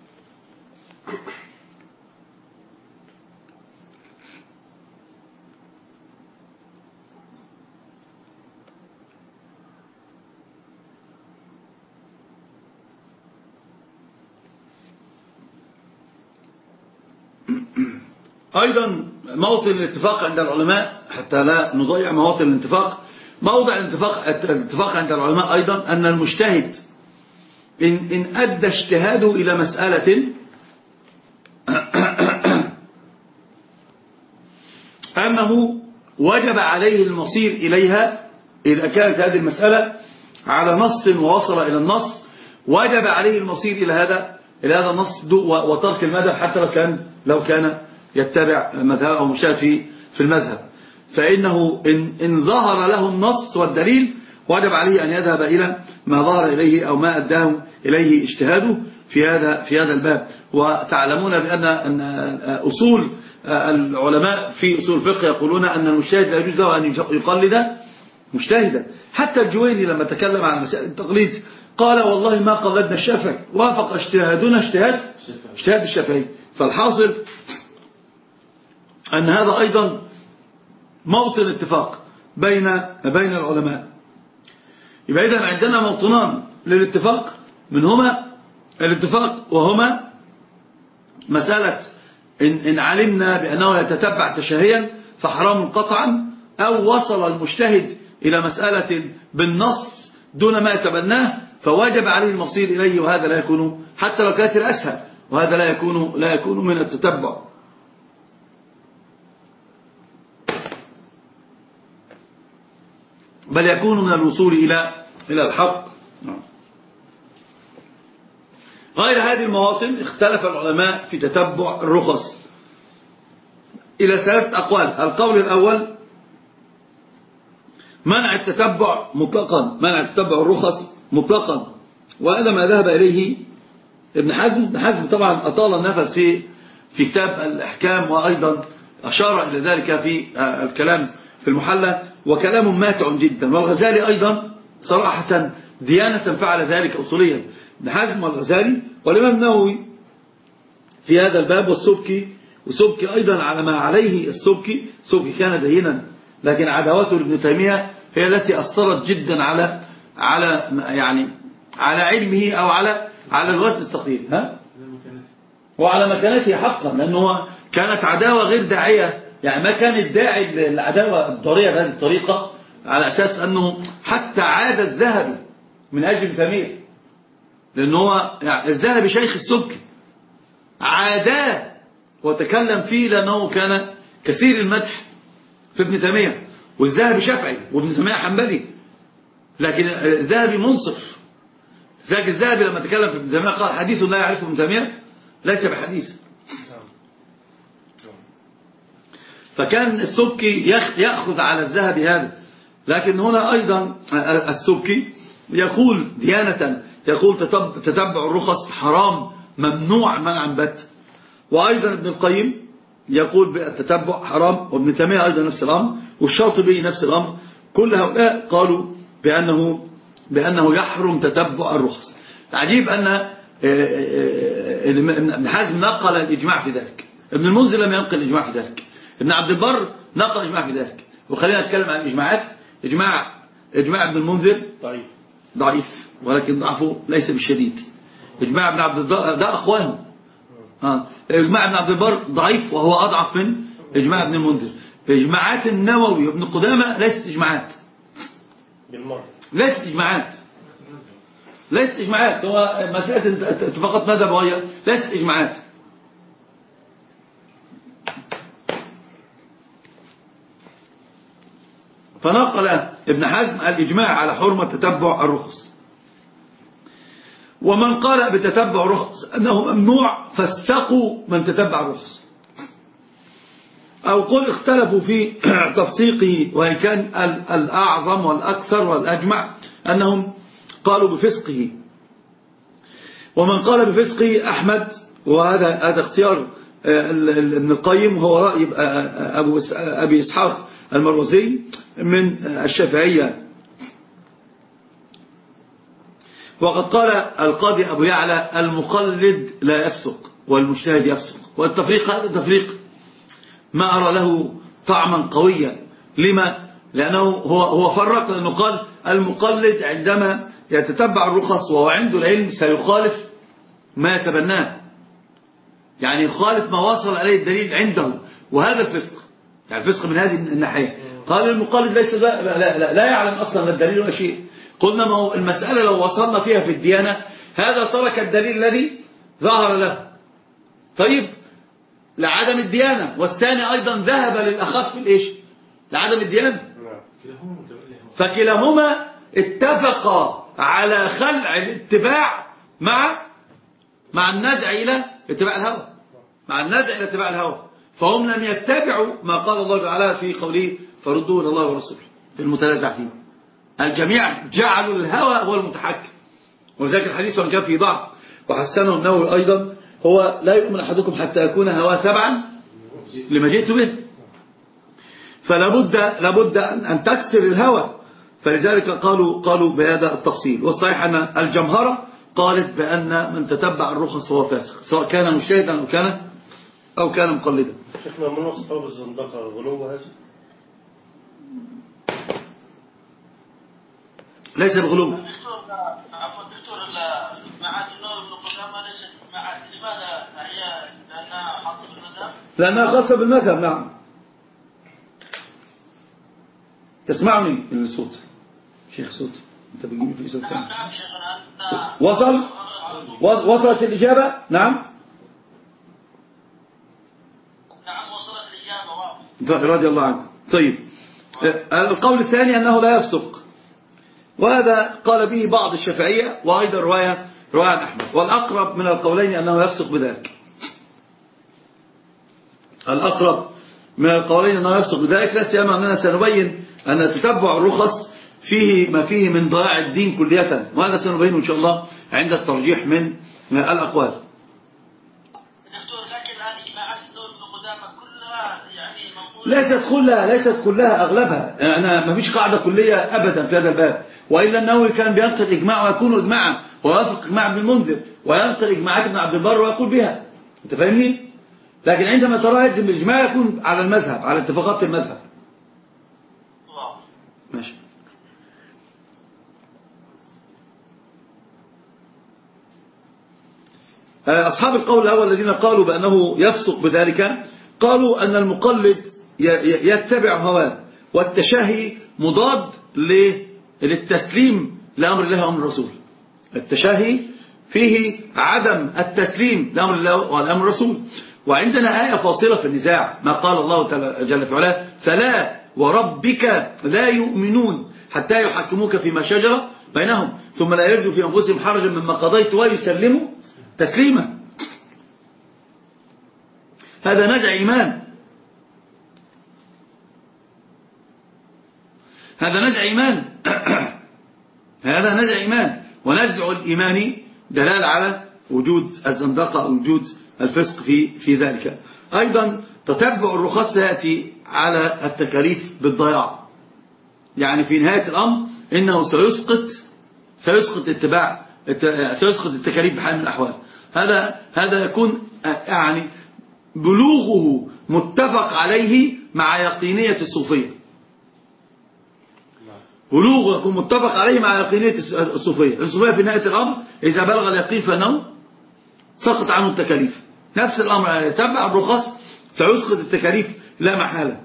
أيضا موطن الاتفاق عند العلماء، حتى لا نضيع مواطن الاتفاق، موضع الاتفاق, الاتفاق عند العلماء أيضا أن المجتهد إن, إن أدى اجتهاده إلى مسألة أنه وجب عليه المصير إليها، إذا كانت هذه المسألة على نص ووصل إلى النص وجب عليه المصير إلى هذا إلى هذا النص وترك المذهب، حتى لو كان لو كان يتبع مذهب أو مجتهد في في المذهب. فإنه إن, إن ظهر له النص والدليل وجب عليه أن يذهب إلى ما ظهر إليه أو ما أداه إليه اجتهاده في هذا في هذا الباب. وتعلمون بأن أن أصول العلماء في أصول الفقه يقولون أن المجتهد لا يجوز له أن يقلد مجتهدا. حتى الجويني لما تكلم عن مسائل التقليد قال والله ما قلدنا الشافعي، وافق اجتهادنا اجتهاد اجتهاد الشافعي. فالحاصل أن هذا أيضا موطن اتفاق بين بين العلماء. يبقى إذن عندنا موطنان للاتفاق، منهما الاتفاق وهما مسألة إن, إن علمنا بأنه يتتبع تشهيا فحرام قطعا، أو وصل المجتهد إلى مسألة بالنص دون ما يتبناه فواجب عليه المصير إليه، وهذا لا يكون حتى لو كانت الأسهل، وهذا لا يكون لا يكون من التتبع. بل يكون من الوصول إلى إلى الحق. غير هذه المواطن اختلف العلماء في تتبع الرخص إلى ثلاثة أقوال. القول الأول منع التتبع مطلقا، منع التتبع الرخص مطلقا، وهذا ما ذهب إليه ابن حزم. ابن حزم طبعا أطال النفس في في كتاب الأحكام، وأيضا أشار إلى ذلك في الكلام في المحلى، وكلام ماتع جدا. والغزالي أيضا صراحة ديانة فعل ذلك أصوليا. ابن حزم والغزالي والإمام النووي في هذا الباب، والسبكي، والسبكي أيضا على ما عليه السبكي. السبكي كان دينا، لكن عداوته لابن تيمية هي التي أثرت جدا على على يعني على علمه أو على على الوزن الثقيل، ها وعلى مكانته حقا، لأنه كانت عداوة غير داعية. يعني ما كان الداعي العداوة الضرية بهذه الطريقة على أساس أنه حتى عاد الذهبي من أجل ابن تيمية، لأنه هو يعني الذهبي شيخ السبكي عاداه وتكلم فيه لأنه كان كثير المدح في ابن تيمية، والذهبي شافعي وابن تيمية حنبلي، لكن الذهبي منصف. ذاك الذهبي لما تكلم في ابن تيمية قال حديث لا يعرفه ابن تيمية ليس بحديث. فكان السبكي يأخذ على الذهبي هذا. لكن هنا أيضا السبكي يقول ديانة، يقول تتبع الرخص حرام ممنوع منعا بت. وأيضا ابن القيم يقول بالتتبع حرام، وابن تيمية أيضا نفس الأمر، والشاطبي نفس الأمر. كل هؤلاء قالوا بأنه بأنه يحرم تتبع الرخص. عجيب أن ابن حزم نقل الإجماع في ذلك، ابن المنذر لم ينقل الإجماع في ذلك، ابن عبد البر نقل الإجماع في ذلك. وخلينا نتكلم عن الإجماعات. إجماع إجماع ابن المنذر ضعيف ضعيف ولكن ضعفه ليس بالشديد. إجماع ابن عبد البر ده أخواه. آه. إجماع ابن عبد البر ضعيف وهو أضعف من إجماع ابن المنذر. إجماعات النووي وابن قدامة ليست إجماعات بالمرة، ليست إجماعات ليست إجماعات سواء مسألة اتفاقات مذهب وهي ليست إجماعات. فنقل ابن حزم الإجماع على حرمة تتبع الرخص. ومن قال بتتبع الرخص أنه ممنوع فسقوا من تتبع الرخص، أو قل اختلفوا في تفسيقه، وإن كان الأعظم والأكثر والأجمع أنهم قالوا بفسقه. ومن قال بفسقه أحمد، وهذا هذا اختيار ابن القيم، هو رأي أبو أبي إسحاق المروزي من الشافعية. وقد قال القاضي أبو يعلى المقلد لا يفسق والمجتهد يفسق. والتفريق هذا تفريق ما أرى له طعما قويا. لما؟ لأنه هو هو فرق، لأنه قال المقلد عندما يتتبع الرخص وهو عنده العلم سيخالف ما يتبناه، يعني يخالف ما وصل عليه الدليل عنده، وهذا الفسق. يعني الفسق من هذه الناحية. قال المقلد ليس لا, لا, لا, لا يعلم أصلا الدليل ولا شيء. قلنا ما هو المسألة لو وصلنا فيها في الديانة، هذا ترك الدليل الذي ظهر له، طيب لعدم الديانة، والثاني أيضا ذهب للأخف الإيش لعدم الديانة. فكلاهما اتفقا على خلع الاتباع مع مع النزع إلى اتباع الهوى، مع النزع إلى اتباع الهوى. فهم لم يتبعوا ما قال الله تعالى في قوله فردوه إلى الله ورسوله في المتنازع فيه. الجميع جعلوا الهوى هو المتحكم. وذلك الحديث وان كان فيه ضعف وحسنه النووي أيضا، هو لا يؤمن أحدكم حتى يكون هواه تبعا لما جئت به. فلا بد لابد أن تكسر الهوى. فلذلك قالوا قالوا بهذا التفصيل. والصحيح أن الجمهرة قالت بأن من تتبع الرخص فهو فاسق، سواء كان مجتهدا أو كان أو كان مقلدا. شيخنا من وصفه بالزندقة غلو هذا؟ ليس بغلو. دكتور عفوا دكتور، معاد النووي بن قدامة ليست معاد، لماذا هي؟ لأنها خاصة بالمذهب؟ لأنها خاصة بالمذهب، نعم. تسمعني الصوت شيخ؟ صوت انت بتجيب في صوت؟ نعم نعم شيخنا. وصل وصلت الإجابة؟ نعم نعم وصلت الإجابة واضح. رضي الله عنك. طيب القول الثاني أنه لا يفسق، وهذا قال به بعض الشافعية، وأيضا رواية رواية عن أحمد. والأقرب من القولين أنه يفسق بذلك. الأقرب من القولين أنه يفسق بذلك، لا سيما أننا سنبين أن تتبع الرخص فيه ما فيه من ضياع الدين كلية، وهذا سنبينه إن شاء الله عند الترجيح من الأقوال. دكتور لكن هذه إجماعات النووي بن قدامة كلها يعني منقولة؟ ليست كلها ليست كلها أغلبها. يعني ما فيش قاعدة كلية أبدا في هذا الباب، وإلا النووي كان بينقل إجماع ويكون إجماعا ويوافق إجماع ابن المنذر، وينقل إجماعات ابن عبد البر ويقول بها. أنت فاهمني؟ لكن عندما ترى يلزم الإجماع يكون على المذهب، على اتفاقات المذهب. ماشي. أصحاب القول الأول الذين قالوا بأنه يفسق بذلك، قالوا أن المقلد يتبع هواه، والتشهي مضاد للتسليم لأمر الله وأمر الرسول. التشهي فيه عدم التسليم لأمر الله وأمر الرسول. وعندنا آية فاصلة في النزاع، ما قال الله جل في علاه فلا وربك لا يؤمنون حتى يحكموك فيما شجر بينهم ثم لا يجدوا في أنفسهم حرجا مما قضيت ويسلموا تسليما. هذا نزع إيمان، هذا نزع إيمان هذا نزع إيمان. ونزع الإيمان دلالة على وجود الزندقة أو وجود الفسق في في ذلك. أيضا تتبع الرخص يأتي على التكاليف بالضياع، يعني في نهاية الأمر إنه سيسقط سيسقط اتباع سيسقط التكاليف بحال من الأحوال. هذا هذا يكون يعني بلوغه متفق عليه مع يقينية الصوفية. بلوغه يكون متفق عليه مع يقينية الصوفية. الصوفية في نهاية الأمر إذا بلغ اليقين فإنه سقط عنه التكاليف. نفس الأمر يتبع الرخص سيسقط التكاليف لا محالة.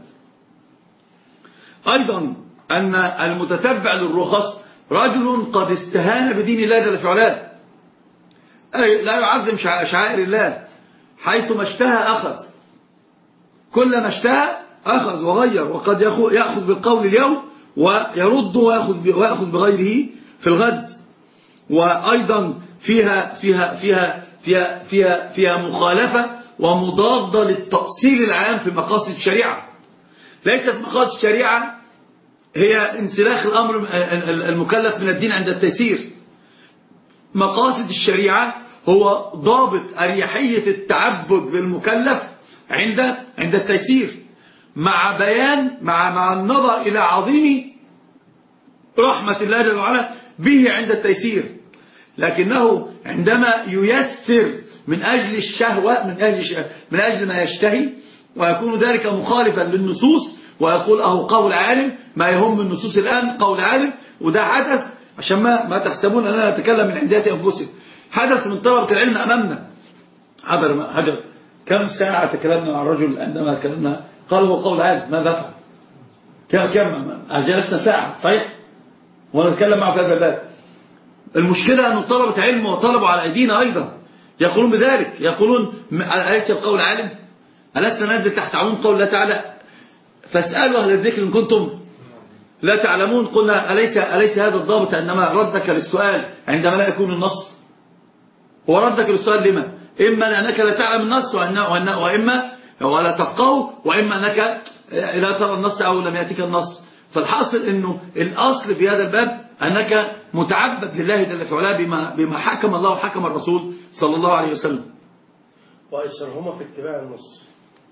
أيضا أن المتتبع للرخص رجل قد استهان بدين الله جل في علاه، لا يعظم شعائر الله، حيث ما اشتهى أخذ، كل ما اشتهى أخذ وغير، وقد يأخذ بالقول اليوم ويرد ويأخذ بغيره في الغد. وأيضا فيها فيها فيها فيها فيها فيها مخالفة ومضادة للتأصيل العام في مقاصد الشريعة. ليست مقاصد الشريعة هي انسلاخ الأمر المكلف من الدين عند التيسير. مقاصد الشريعة هو ضابط أريحية التعبد للمكلف عند عند التيسير، مع بيان مع مع النظر إلى عظيم رحمة الله جل وعلا به عند التيسير. لكنه عندما ييسر من أجل الشهوة، من أجل من أجل ما يشتهي، ويكون ذلك مخالفا للنصوص، ويقول أهو قول عالم، ما يهم النصوص الآن قول عالم. وده حدث، عشان ما ما تحسبون أن أنا أتكلم من عنديات أنفسهم، حدث من طلبة العلم أمامنا. حضر حضر كم ساعة تكلمنا مع الرجل عندما تكلمنا قال هو قول عالم، ماذا فعل؟ كم كم جلسنا ساعة صحيح ونتكلم معه في هذا الباب. المشكلة أن طلبة علم وطلبوا على أيدينا أيضا يقولون بذلك، يقولون أليس القول عالم؟ ألسنا ننزل تحت عموم قول الله تعالى فاسألوا أهل الذكر إن كنتم لا تعلمون؟ قلنا أليس, أليس هذا الضابط أنما ردك للسؤال عندما لا يكون النص؟ وردك للسؤال لما؟ إما لأنك لا تعلم النص وإما ولا تفقه، وإما أنك لا ترى النص أو لم يأتيك النص. فالحاصل أنه الأصل في هذا الباب أنك متعبد لله جل في علاه بما, بما حكم الله وحكم الرسول صلى الله عليه وسلم. وأيسرهما في اتباع النص.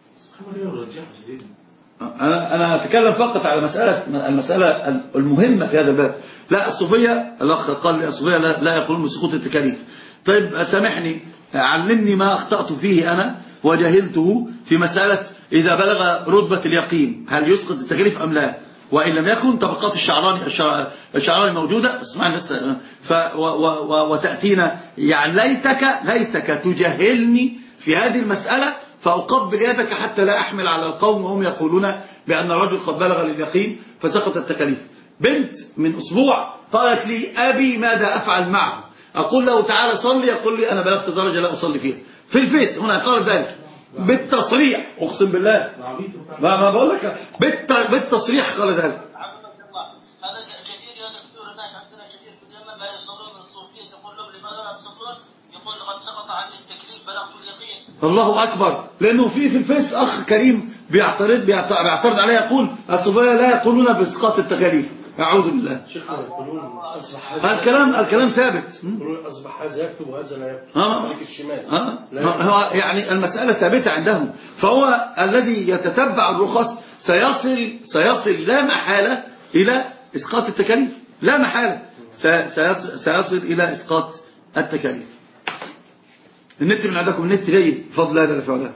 أنا أنا أتكلم فقط على مسألة المسألة المهمة في هذا الباب. لا الصوفية الأخ قال لي الصوفية لا, لا يقولون بسقوط التكاليف. طيب سامحني، علمني ما أخطأت فيه أنا وجهلته في مسألة إذا بلغ رتبة اليقين هل يسقط التكاليف أم لا؟ وإن لم يكن طبقات الشعراني الشعراني موجودة. اسمعني بس ف وتأتينا يعني ليتك ليتك تجهلني في هذه المسألة فأقبل يدك حتى لا أحمل على القوم وهم يقولون بأن الرجل قد بلغ لليقين فسقط التكاليف. بنت من أسبوع قالت لي أبي ماذا أفعل معه؟ أقول له تعالى صلي، يقول لي أنا بلغت درجة لا أصلي فيها. في الفيس هنا قال ذلك بالتصريح، أقسم بالله ما ما بقول لك بالتصريح قال ذلك. هذا كثير يا دكتور، الناس عندنا كثير في اليمن لا يصلون من الصوفية، تقول لهم لماذا لا تصلون؟ يقول لقد سقط عني التكليف بلغت اليقين. الله أكبر. لأنه في في الفيس أخ كريم بيعترض بيعترض عليه يقول الصوفية لا يقولون بإسقاط التكاليف. أعوذ بالله. الكلام الكلام ثابت. أصبح هذا يكتب وهذا لا يكتب. آه. الشمال. آه. هو يعني المسألة ثابتة عندهم. فهو الذي يتتبع الرخص سيصل سيصل لا محالة إلى إسقاط التكاليف، لا محالة سيصل إلى إسقاط التكاليف. النت من عندكم النت جيد بفضل الله جل وعلا.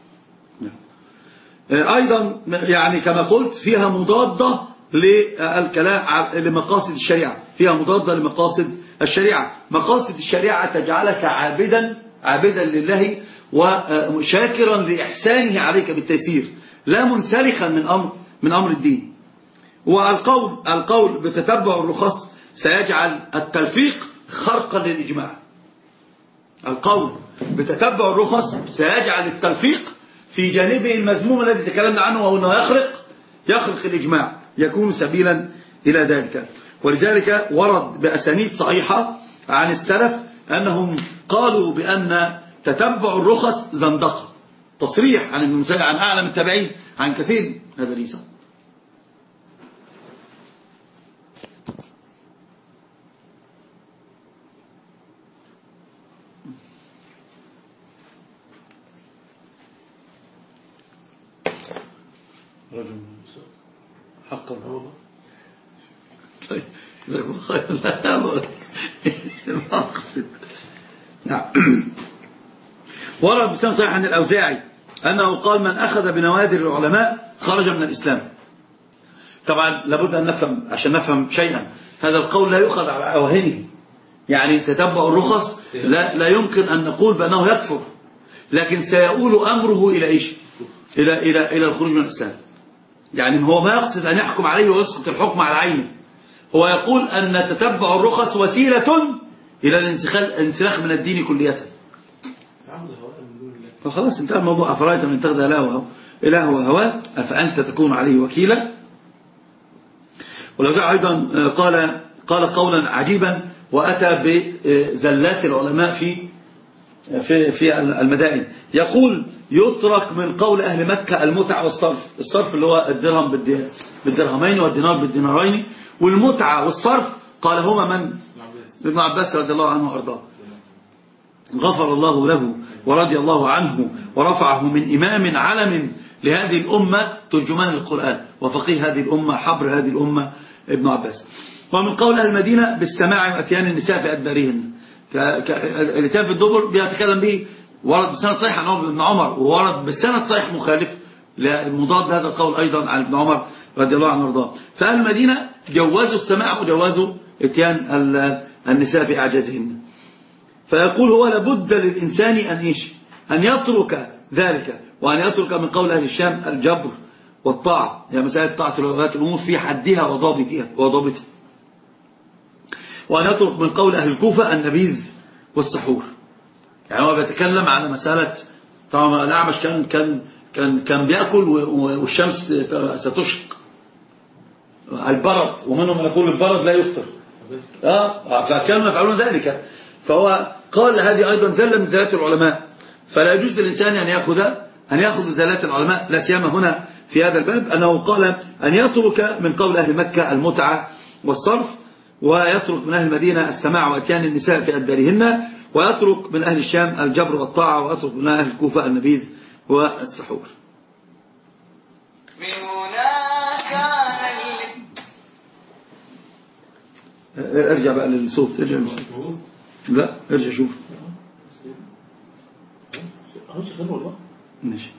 أيضا يعني كما قلت فيها مضادة للكلام لمقاصد الشريعة، فيها مضادة لمقاصد الشريعة. مقاصد الشريعة تجعلك عابدا عابدا لله وشاكرا لإحسانه عليك بالتيسير، لا منسلخا من أمر من أمر الدين. والقول القول بتتبع الرخص سيجعل التلفيق خرقا للإجماع. القول بتتبع الرخص سيجعل التلفيق في جانبه المذموم الذي تكلمنا عنه، وهو أنه يخرق يخرق الإجماع، يكون سبيلا إلى ذلك. ولذلك ورد بأسانيد صحيحة عن السلف أنهم قالوا بأن تتبع الرخص زندقة، تصريح عن ابن مسيب عن أعلم التابعين عن كثير. هذا ليس رجل حقا هو. طيب جزاكم الله خير. ورد بسند صحيح عن الأوزاعي أنه قال من أخذ بنوادر العلماء خرج من الإسلام. طبعا لابد أن نفهم عشان نفهم شيئا، هذا القول لا يؤخذ على أوهنه، يعني تتبع الرخص لا, لا يمكن أن نقول بأنه يكفر، لكن سيؤول أمره إلى إيش؟ إلى, إلى, إلى الخروج من الإسلام. يعني هو ما يقصد أن يحكم عليه ويسقط الحكم على عينه، هو يقول أن تتبع الرخص وسيلة إلى الانسلاخ من الدين كلية. فخلاص انتهى الموضوع. أفرأيت من اتخذ إلهه وهواه أفأنت تكون عليه وكيلا. والأوزاعي أيضا قال قال قولا عجيبا وأتى بزلات العلماء في في في المدائن. يقول يترك من قول أهل مكة المتعة والصرف. الصرف اللي هو الدرهم بالدرهمين والدينار بالدينارين، والمتعة والصرف قال هما من؟ ابن عباس رضي الله عنه وأرضاه، غفر الله له ورضي الله عنه ورفعه من إمام علم لهذه الأمة ترجمان القرآن وفقيه هذه الأمة حبر هذه الأمة ابن عباس. ومن قول أهل المدينة بالسماع وأتيان النساء في أدبارهن، الاتيان في الدبر بيتكلم به ورد بالسند صحيح عن ابن عمر، وورد بالسند صحيح مخالف مضاد لهذا القول أيضا عن ابن عمر رضي الله عنه وارضاه. فأهل المدينة جوازوا السماع وجوازوا اتيان النساء في أعجازهن. فيقول هو لابد للإنسان أن إيش؟ أن يترك ذلك، وأن يترك من قول أهل الشام الجبر والطاعة، يعني مسألة طاعة ولاة الأمور في حدها وضابطها وضابطها. وأن يترك من قول أهل الكوفة النبيذ والسحور. يعني هو بيتكلم على مسألة طبعا الأعمش كان كان كان كان بيأكل والشمس ستشرق، البرد، ومنهم من يقول البرد لا يفطر، اه فكانوا يفعلون ذلك. فهو قال هذه أيضا زلة من زلات العلماء، فلا يجوز للإنسان أن يأخذ أن يأخذ زلات العلماء، لا سيما هنا في هذا الباب أنه قال أن يترك من قول أهل مكة المتعة والصرف، ويترك من أهل المدينة السماع وأتيان النساء في أدبارهن، ويترك من أهل الشام الجبر والطاعة، ويترك من أهل الكوفة النبيذ والسحور. ارجع بقى للصوت، ارجع للصوت. لا ارجع شوف. ماشي.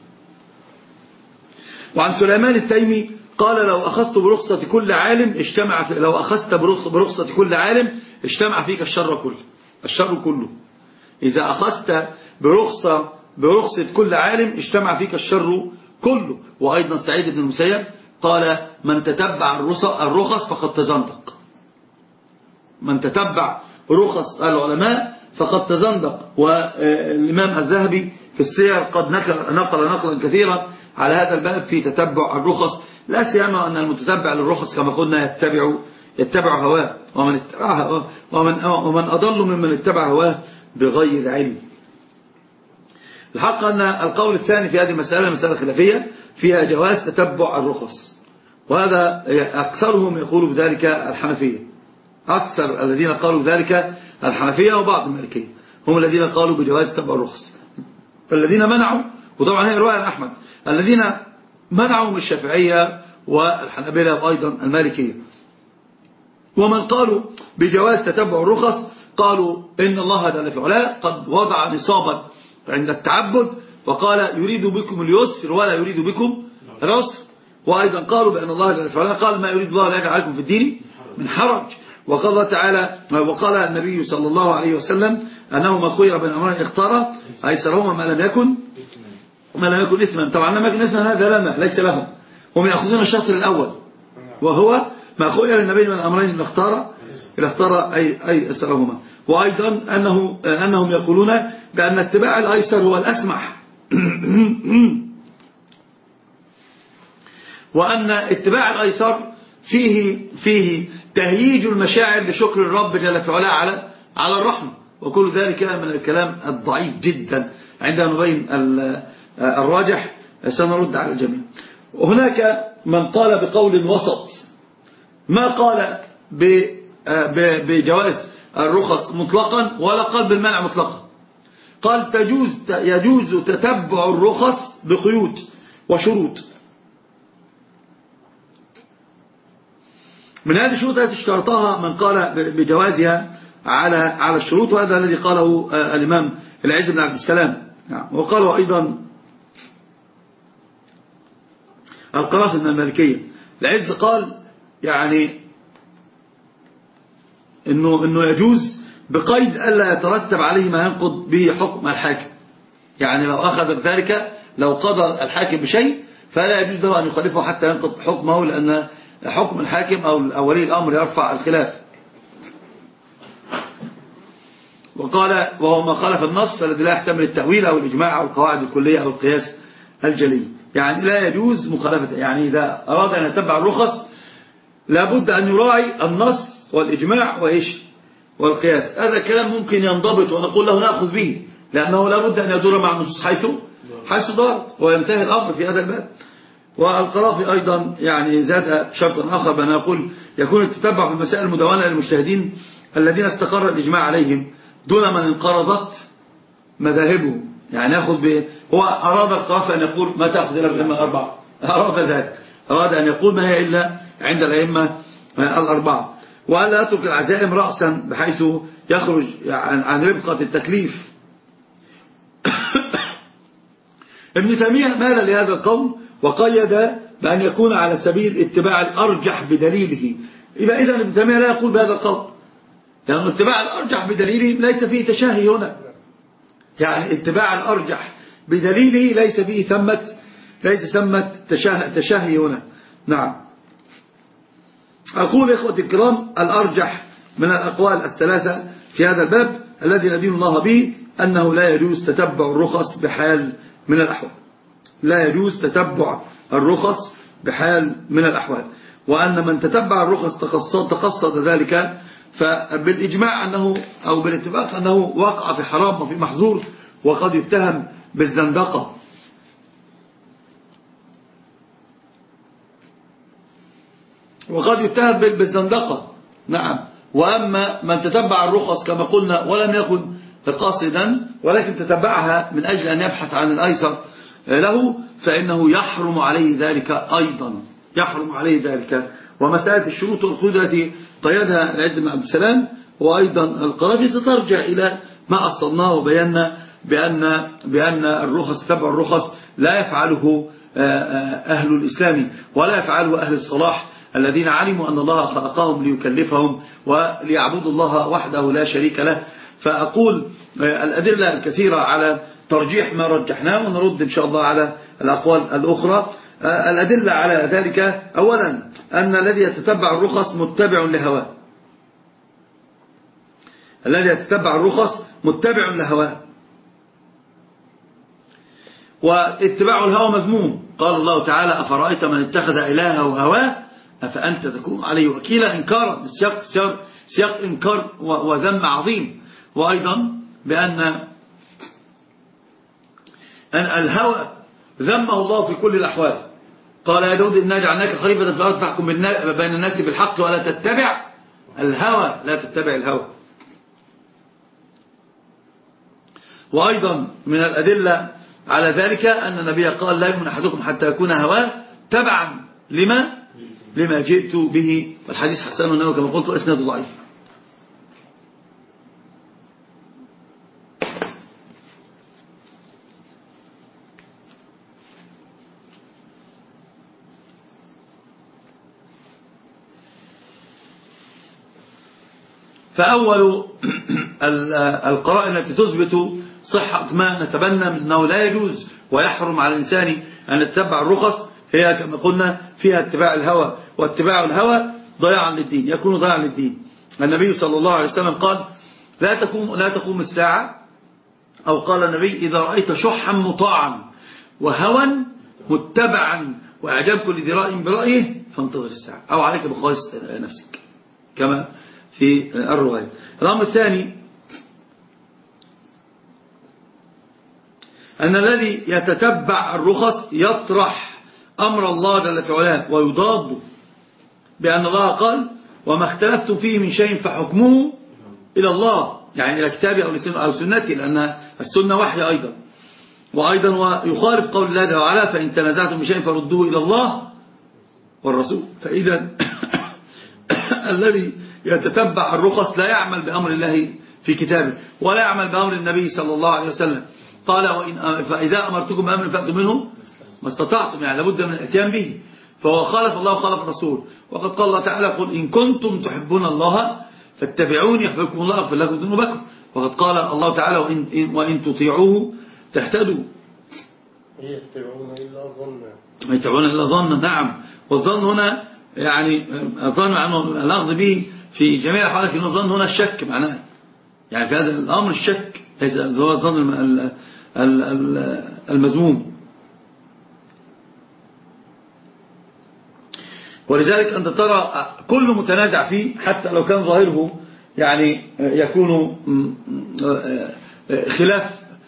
وعن سليمان التيمي قال لو أخذت برخصة كل عالم اجتمع في لو أخذت برخصة كل عالم اجتمع فيك الشر كله الشر كله إذا أخذت برخصة برخصة كل عالم اجتمع فيك الشر كله. وأيضا سعيد بن المسيب قال من تتبع الرخص فقد تزندق، من تتبع رخص العلماء فقد تزندق. والإمام الذهبي في السير قد نقل نقل نقلا كثيرا على هذا الباب في تتبع الرخص، لا سيما أن المتتبع للرخص كما قلنا يتبع يتبع هواه، ومن اتبع ومن ومن أضل ممن اتبع هواه بغير علم. الحق أن القول الثاني في هذه المسألة مسألة خلافية فيها جواز تتبع الرخص، وهذا أكثرهم يقول بذلك الحنفية، أكثر الذين قالوا ذلك الحنفية وبعض المالكية هم الذين قالوا بجواز تتبع الرخص. الذين منعوا، وطبعا هي رواية عن أحمد، الذين منعوا من الشافعية والحنابلة وأيضا المالكية. ومن قالوا بجواز تتبع الرخص قالوا إن الله جل في علاه قد وضع نصابا عند التعبد وقال يريد بكم اليسر ولا يريد بكم العسر. وأيضا قالوا بأن الله جل في علاه قال ما يريد الله لا يجعل عليكم في الدين من حرج. وقال الله تعالى وقال النبي صلى الله عليه وسلم أنه ما خير بين أمرين اختار أيسرهما ما لم يكن ما لم يكن إثما. طبعا لم يكن إثما هذا لنا ليس لهم، هم يأخذون الشطر الأول وهو ما خير النبي من الأمرين اللي اختار اللي اختار أي أي أيسرهما. وأيضا أنه أنهم يقولون بأن اتباع الأيسر هو الأسمح، وأن اتباع الأيسر فيه فيه تهييج المشاعر لشكر الرب جل في علاه على على الرحمة. وكل ذلك من الكلام الضعيف جدا. عندما نبين الراجح سنرد على الجميع. وهناك من قال بقول وسط، ما قال بجواز الرخص مطلقا ولا قال بالمنع مطلقا، قال تجوز يجوز تتبع الرخص بقيود وشروط. من هذه الشروط التي اشترطها من قال بجوازها على على الشروط، وهذا الذي قاله الإمام العز بن عبد السلام. وقاله أيضا القرافي من المالكية. العز قال يعني إنه, إنه يجوز بقيد ألا يترتب عليه ما ينقض به حكم الحاكم. يعني لو أخذ ذلك، لو قضى الحاكم بشيء فلا يجوز له أن يخالفه حتى ينقض حكمه، لأن حكم الحاكم أو ولي الأمر يرفع الخلاف. وقال وهو ما خالف النص الذي لا يحتمل التأويل أو الإجماع أو القواعد الكلية أو القياس الجلي. يعني لا يجوز مخالفته. يعني إذا أراد أن يتبع الرخص لابد أن يراعي النص والإجماع وإيش والقياس. هذا الكلام ممكن ينضبط ونقول له نأخذ به، لأنه لابد أن يدور مع النصوص حيث حيث دارت، وينتهي الأمر في هذا الباب. والقرافي أيضا يعني زاد شرطا آخر بأن يقول يكون التتبع في المسائل المدونة للمجتهدين الذين استقر الإجماع عليهم دون من انقرضت مذاهبه. يعني يأخذ به، هو أراد القرافي أن يقول ما تأخذ إلا بالأئمة الأربعة، أراد ذلك، أراد أن يقول ما هي إلا عند الأئمة الأربعة، وألا يترك العزائم رأسا بحيث يخرج عن ربقة التكليف. ابن تيمية مال لهذا القول وقيد بأن يكون على سبيل اتباع الأرجح بدليله. يبقى إذن ابن تيمية لا يقول بهذا القول، لأن اتباع الأرجح بدليله ليس فيه تشهي هنا. يعني اتباع الأرجح بدليله ليس فيه ثمة ليس ثمة تشهي هنا. نعم. أقول إخوة الكرام الأرجح من الأقوال الثلاثة في هذا الباب الذي ندين الله به أنه لا يجوز تتبع الرخص بحال من الأحوال. لا يجوز تتبع الرخص بحال من الأحوال، وأن من تتبع الرخص تقصد, تقصد ذلك فبالإجماع أنه أو بالاتفاق أنه وقع في حرام وفي محظور، وقد يتهم بالزندقة. وقد يتهم بالزندقة. نعم. وأما من تتبع الرخص كما قلنا ولم يكن قاصدا ولكن تتبعها من أجل أن يبحث عن الأيسر له، فإنه يحرم عليه ذلك أيضا، يحرم عليه ذلك. ومسألة الشروط والقيود التي قيدها العز بن عبد السلام وأيضا القرافي سترجع إلى ما أصلناه وبينا بأن بأن الرخص تبع الرخص لا يفعله أهل الإسلام ولا يفعله أهل الصلاح الذين علموا أن الله خلقهم ليكلفهم وليعبدوا الله وحده لا شريك له. فأقول الأدلة الكثيرة على ترجيح ما رجحناه، ونرد إن شاء الله على الأقوال الأخرى. الأدلة على ذلك أولا أن الذي يتتبع الرخص متبع لهواه، الذي يتتبع الرخص متبع لهواه، واتباع الهوى مذموم. قال الله تعالى أفرأيت من اتخذ إلهه هواه أفأنت تكون عليه وكيلا، إنكارا، سياق, سياق, سياق إنكار وذم عظيم. وأيضا بأن أن الهوى ذمه الله في كل الأحوال. قال يا داود إنا جعلناك خليفة في الأرض فاحكم بين الناس بالحق ولا تتبع الهوى، لا تتبع الهوى. وأيضا من الأدلة على ذلك أن النبي قال لا يؤمن أحدكم حتى يكون هواه تبعا لما لما جئت به، والحديث حسن ونوى كما قلت وإسناد ضعيف. فأول القرائن التي تثبت صحة ما نتبنى من أنه لا يجوز ويحرم على الإنسان أن يتبع الرخص هي كما قلنا فيها اتباع الهوى، واتباع الهوى ضياعا للدين، يكون ضياعا للدين. النبي صلى الله عليه وسلم قال لا تقوم, لا تقوم الساعة، أو قال النبي إذا رأيت شحا مطاعا وهوى متبعا وإعجاب كل ذي رأي برأيه فانتظر الساعة، أو عليك بخالص نفسك كما في الرواية. الأمر الثاني أن الذي يتتبع الرخص يطرح أمر الله جل في علاه ويضاد بأن الله قال وما اختلفتم فيه من شيء فحكمه إلى الله، يعني إلى كتابه أو سنته، لأن السنة وحي أيضا. وأيضا ويخالف قول الله جل وعلا فإن تنازعتم بشيء فردوه إلى الله والرسول. فإذا الذي يتتبع الرخص لا يعمل بأمر الله في كتابه ولا يعمل بأمر النبي صلى الله عليه وسلم. قال وإن فإذا أمرتكم بأمر فأتوا منه ما استطعتم، يعني لابد من الاتيان به. فهو خالف الله وخالف الرسول. وقد قال الله تعالى قل إن كنتم تحبون الله فاتبعوني يحببكم الله ويغفر لكم ذنوبكم. وقد قال الله تعالى وإن, وإن تطيعوه تهتدوا. يتبعون إلا ظنا يتبعون إلا ظنا. نعم. والظن هنا يعني الظن عنه الأخذ به في جميع الحالات، لأن الظن هنا الشك معناه، يعني في هذا الأمر الشك ليس الظن المذموم. ولذلك أنت ترى كل متنازع فيه حتى لو كان ظاهره يعني يكون خلاف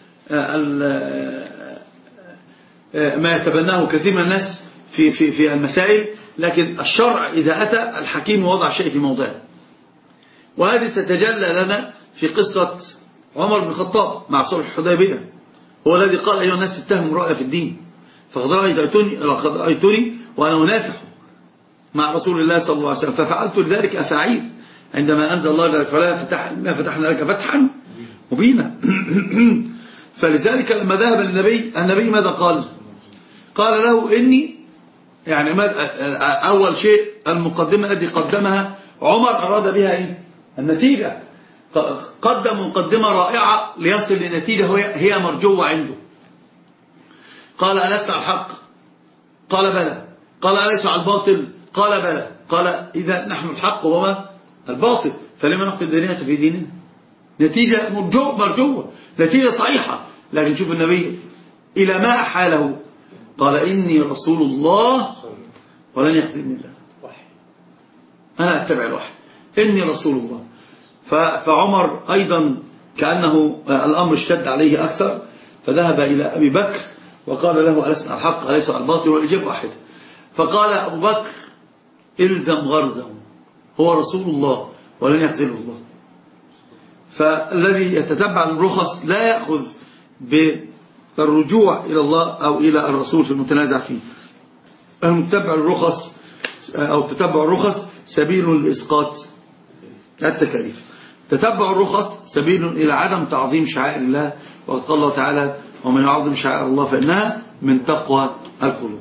ما يتبناه كثير من الناس في في في المسائل، لكن الشرع إذا أتى الحكيم وضع شيء في موضعه. وهذه تتجلى لنا في قصة عمر بن الخطاب مع صلح الحديبية. هو الذي قال أيها الناس اتهموا رأي في الدين فقد رأيتني رأيتني وأنا منافح مع رسول الله صلى الله عليه وسلم ففعلت لذلك أفاعيل عندما أنزل الله فلا فتح ما فتحنا لك فتحا مبينا. فلذلك لما ذهب للنبي النبي ماذا قال؟ قال له إني يعني أول شيء المقدمة التي قدمها عمر أراد بها إيه؟ النتيجة. قدم مقدمة رائعة ليصل لنتيجة هي مرجوة عنده. قال ألست على الحق؟ قال بلى. قال أليس على الباطل؟ قال بلى. قال إذا نحن الحق وما الباطل فلما نقتل ديننا في ديننا. نتيجة مرجوة, مرجوة نتيجة صحيحة. لكن شوف النبي إلى ما أحاله قال إني رسول الله ولن يخذلني الله، أنا أتبع الوحي إني رسول الله. فعمر أيضا كأنه الأمر اشتد عليه أكثر فذهب إلى أبي بكر وقال له ألست على الحق أليس على الباطل؟ والإجابة واحدة. فقال أبو بكر إلزم غرزه هو رسول الله ولن يخذله الله. فالذي يتتبع الرخص لا يأخذ بالرجوع إلى الله أو إلى الرسول في المتنازع فيه. المتبع الرخص أو تتبع الرخص سبيل لإسقاط التكاليف. تتبع الرخص سبيل إلى عدم تعظيم شعائر الله. وقال الله تعالى ومن يعظم شعائر الله فإنها من تقوى القلوب.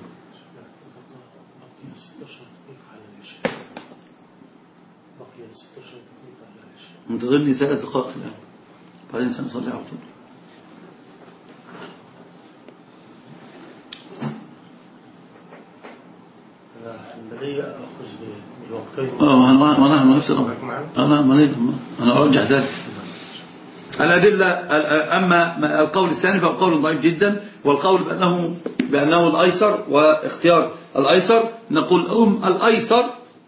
انتظرني ثلاث دقائق الآن بعدين سنصلي على طول. اه انا انا نفس الامر انا انا ارجح ذلك. الادله اما القول الثاني فهو قول ضعيف جدا، والقول بانه بانه الايسر واختيار الايسر نقول ام الايسر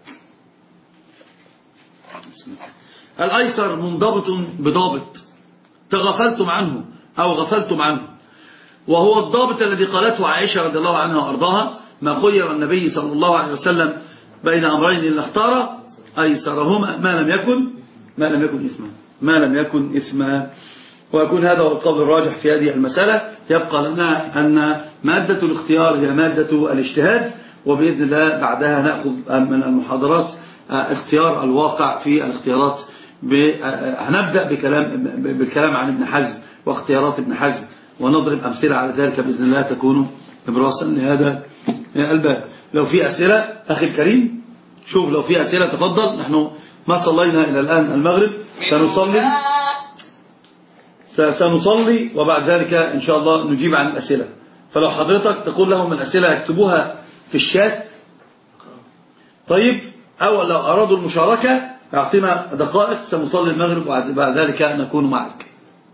الايسر منضبط بضابط تغفلتم عنه او غفلتم عنه، وهو الضابط الذي قالته عائشه رضي الله عنها وارضاها ما خير النبي صلى الله عليه وسلم بين أمرين إلا اختار أيسرهما ما لم يكن ما لم يكن إثما ما لم يكن إثما. ويكون هذا هو القول الراجح في هذه المسألة. يبقى لنا أن مادة الاختيار هي مادة الاجتهاد، وبإذن الله بعدها نأخذ من المحاضرات اختيار الواقع في الاختيارات. هنبدأ بكلام بالكلام عن ابن حزم واختيارات ابن حزم ونضرب أمثلة على ذلك بإذن الله تكون إبراسا لهذا الباب. لو في أسئلة أخي الكريم شوف لو في أسئلة تفضل. نحن ما صلينا إلى الآن المغرب سنصلي سنصلي وبعد ذلك إن شاء الله نجيب عن الأسئلة. فلو حضرتك تقول لهم الأسئلة يكتبوها في الشات طيب، أو لو أرادوا المشاركة أعطينا دقائق سنصلي المغرب وبعد ذلك نكون معك.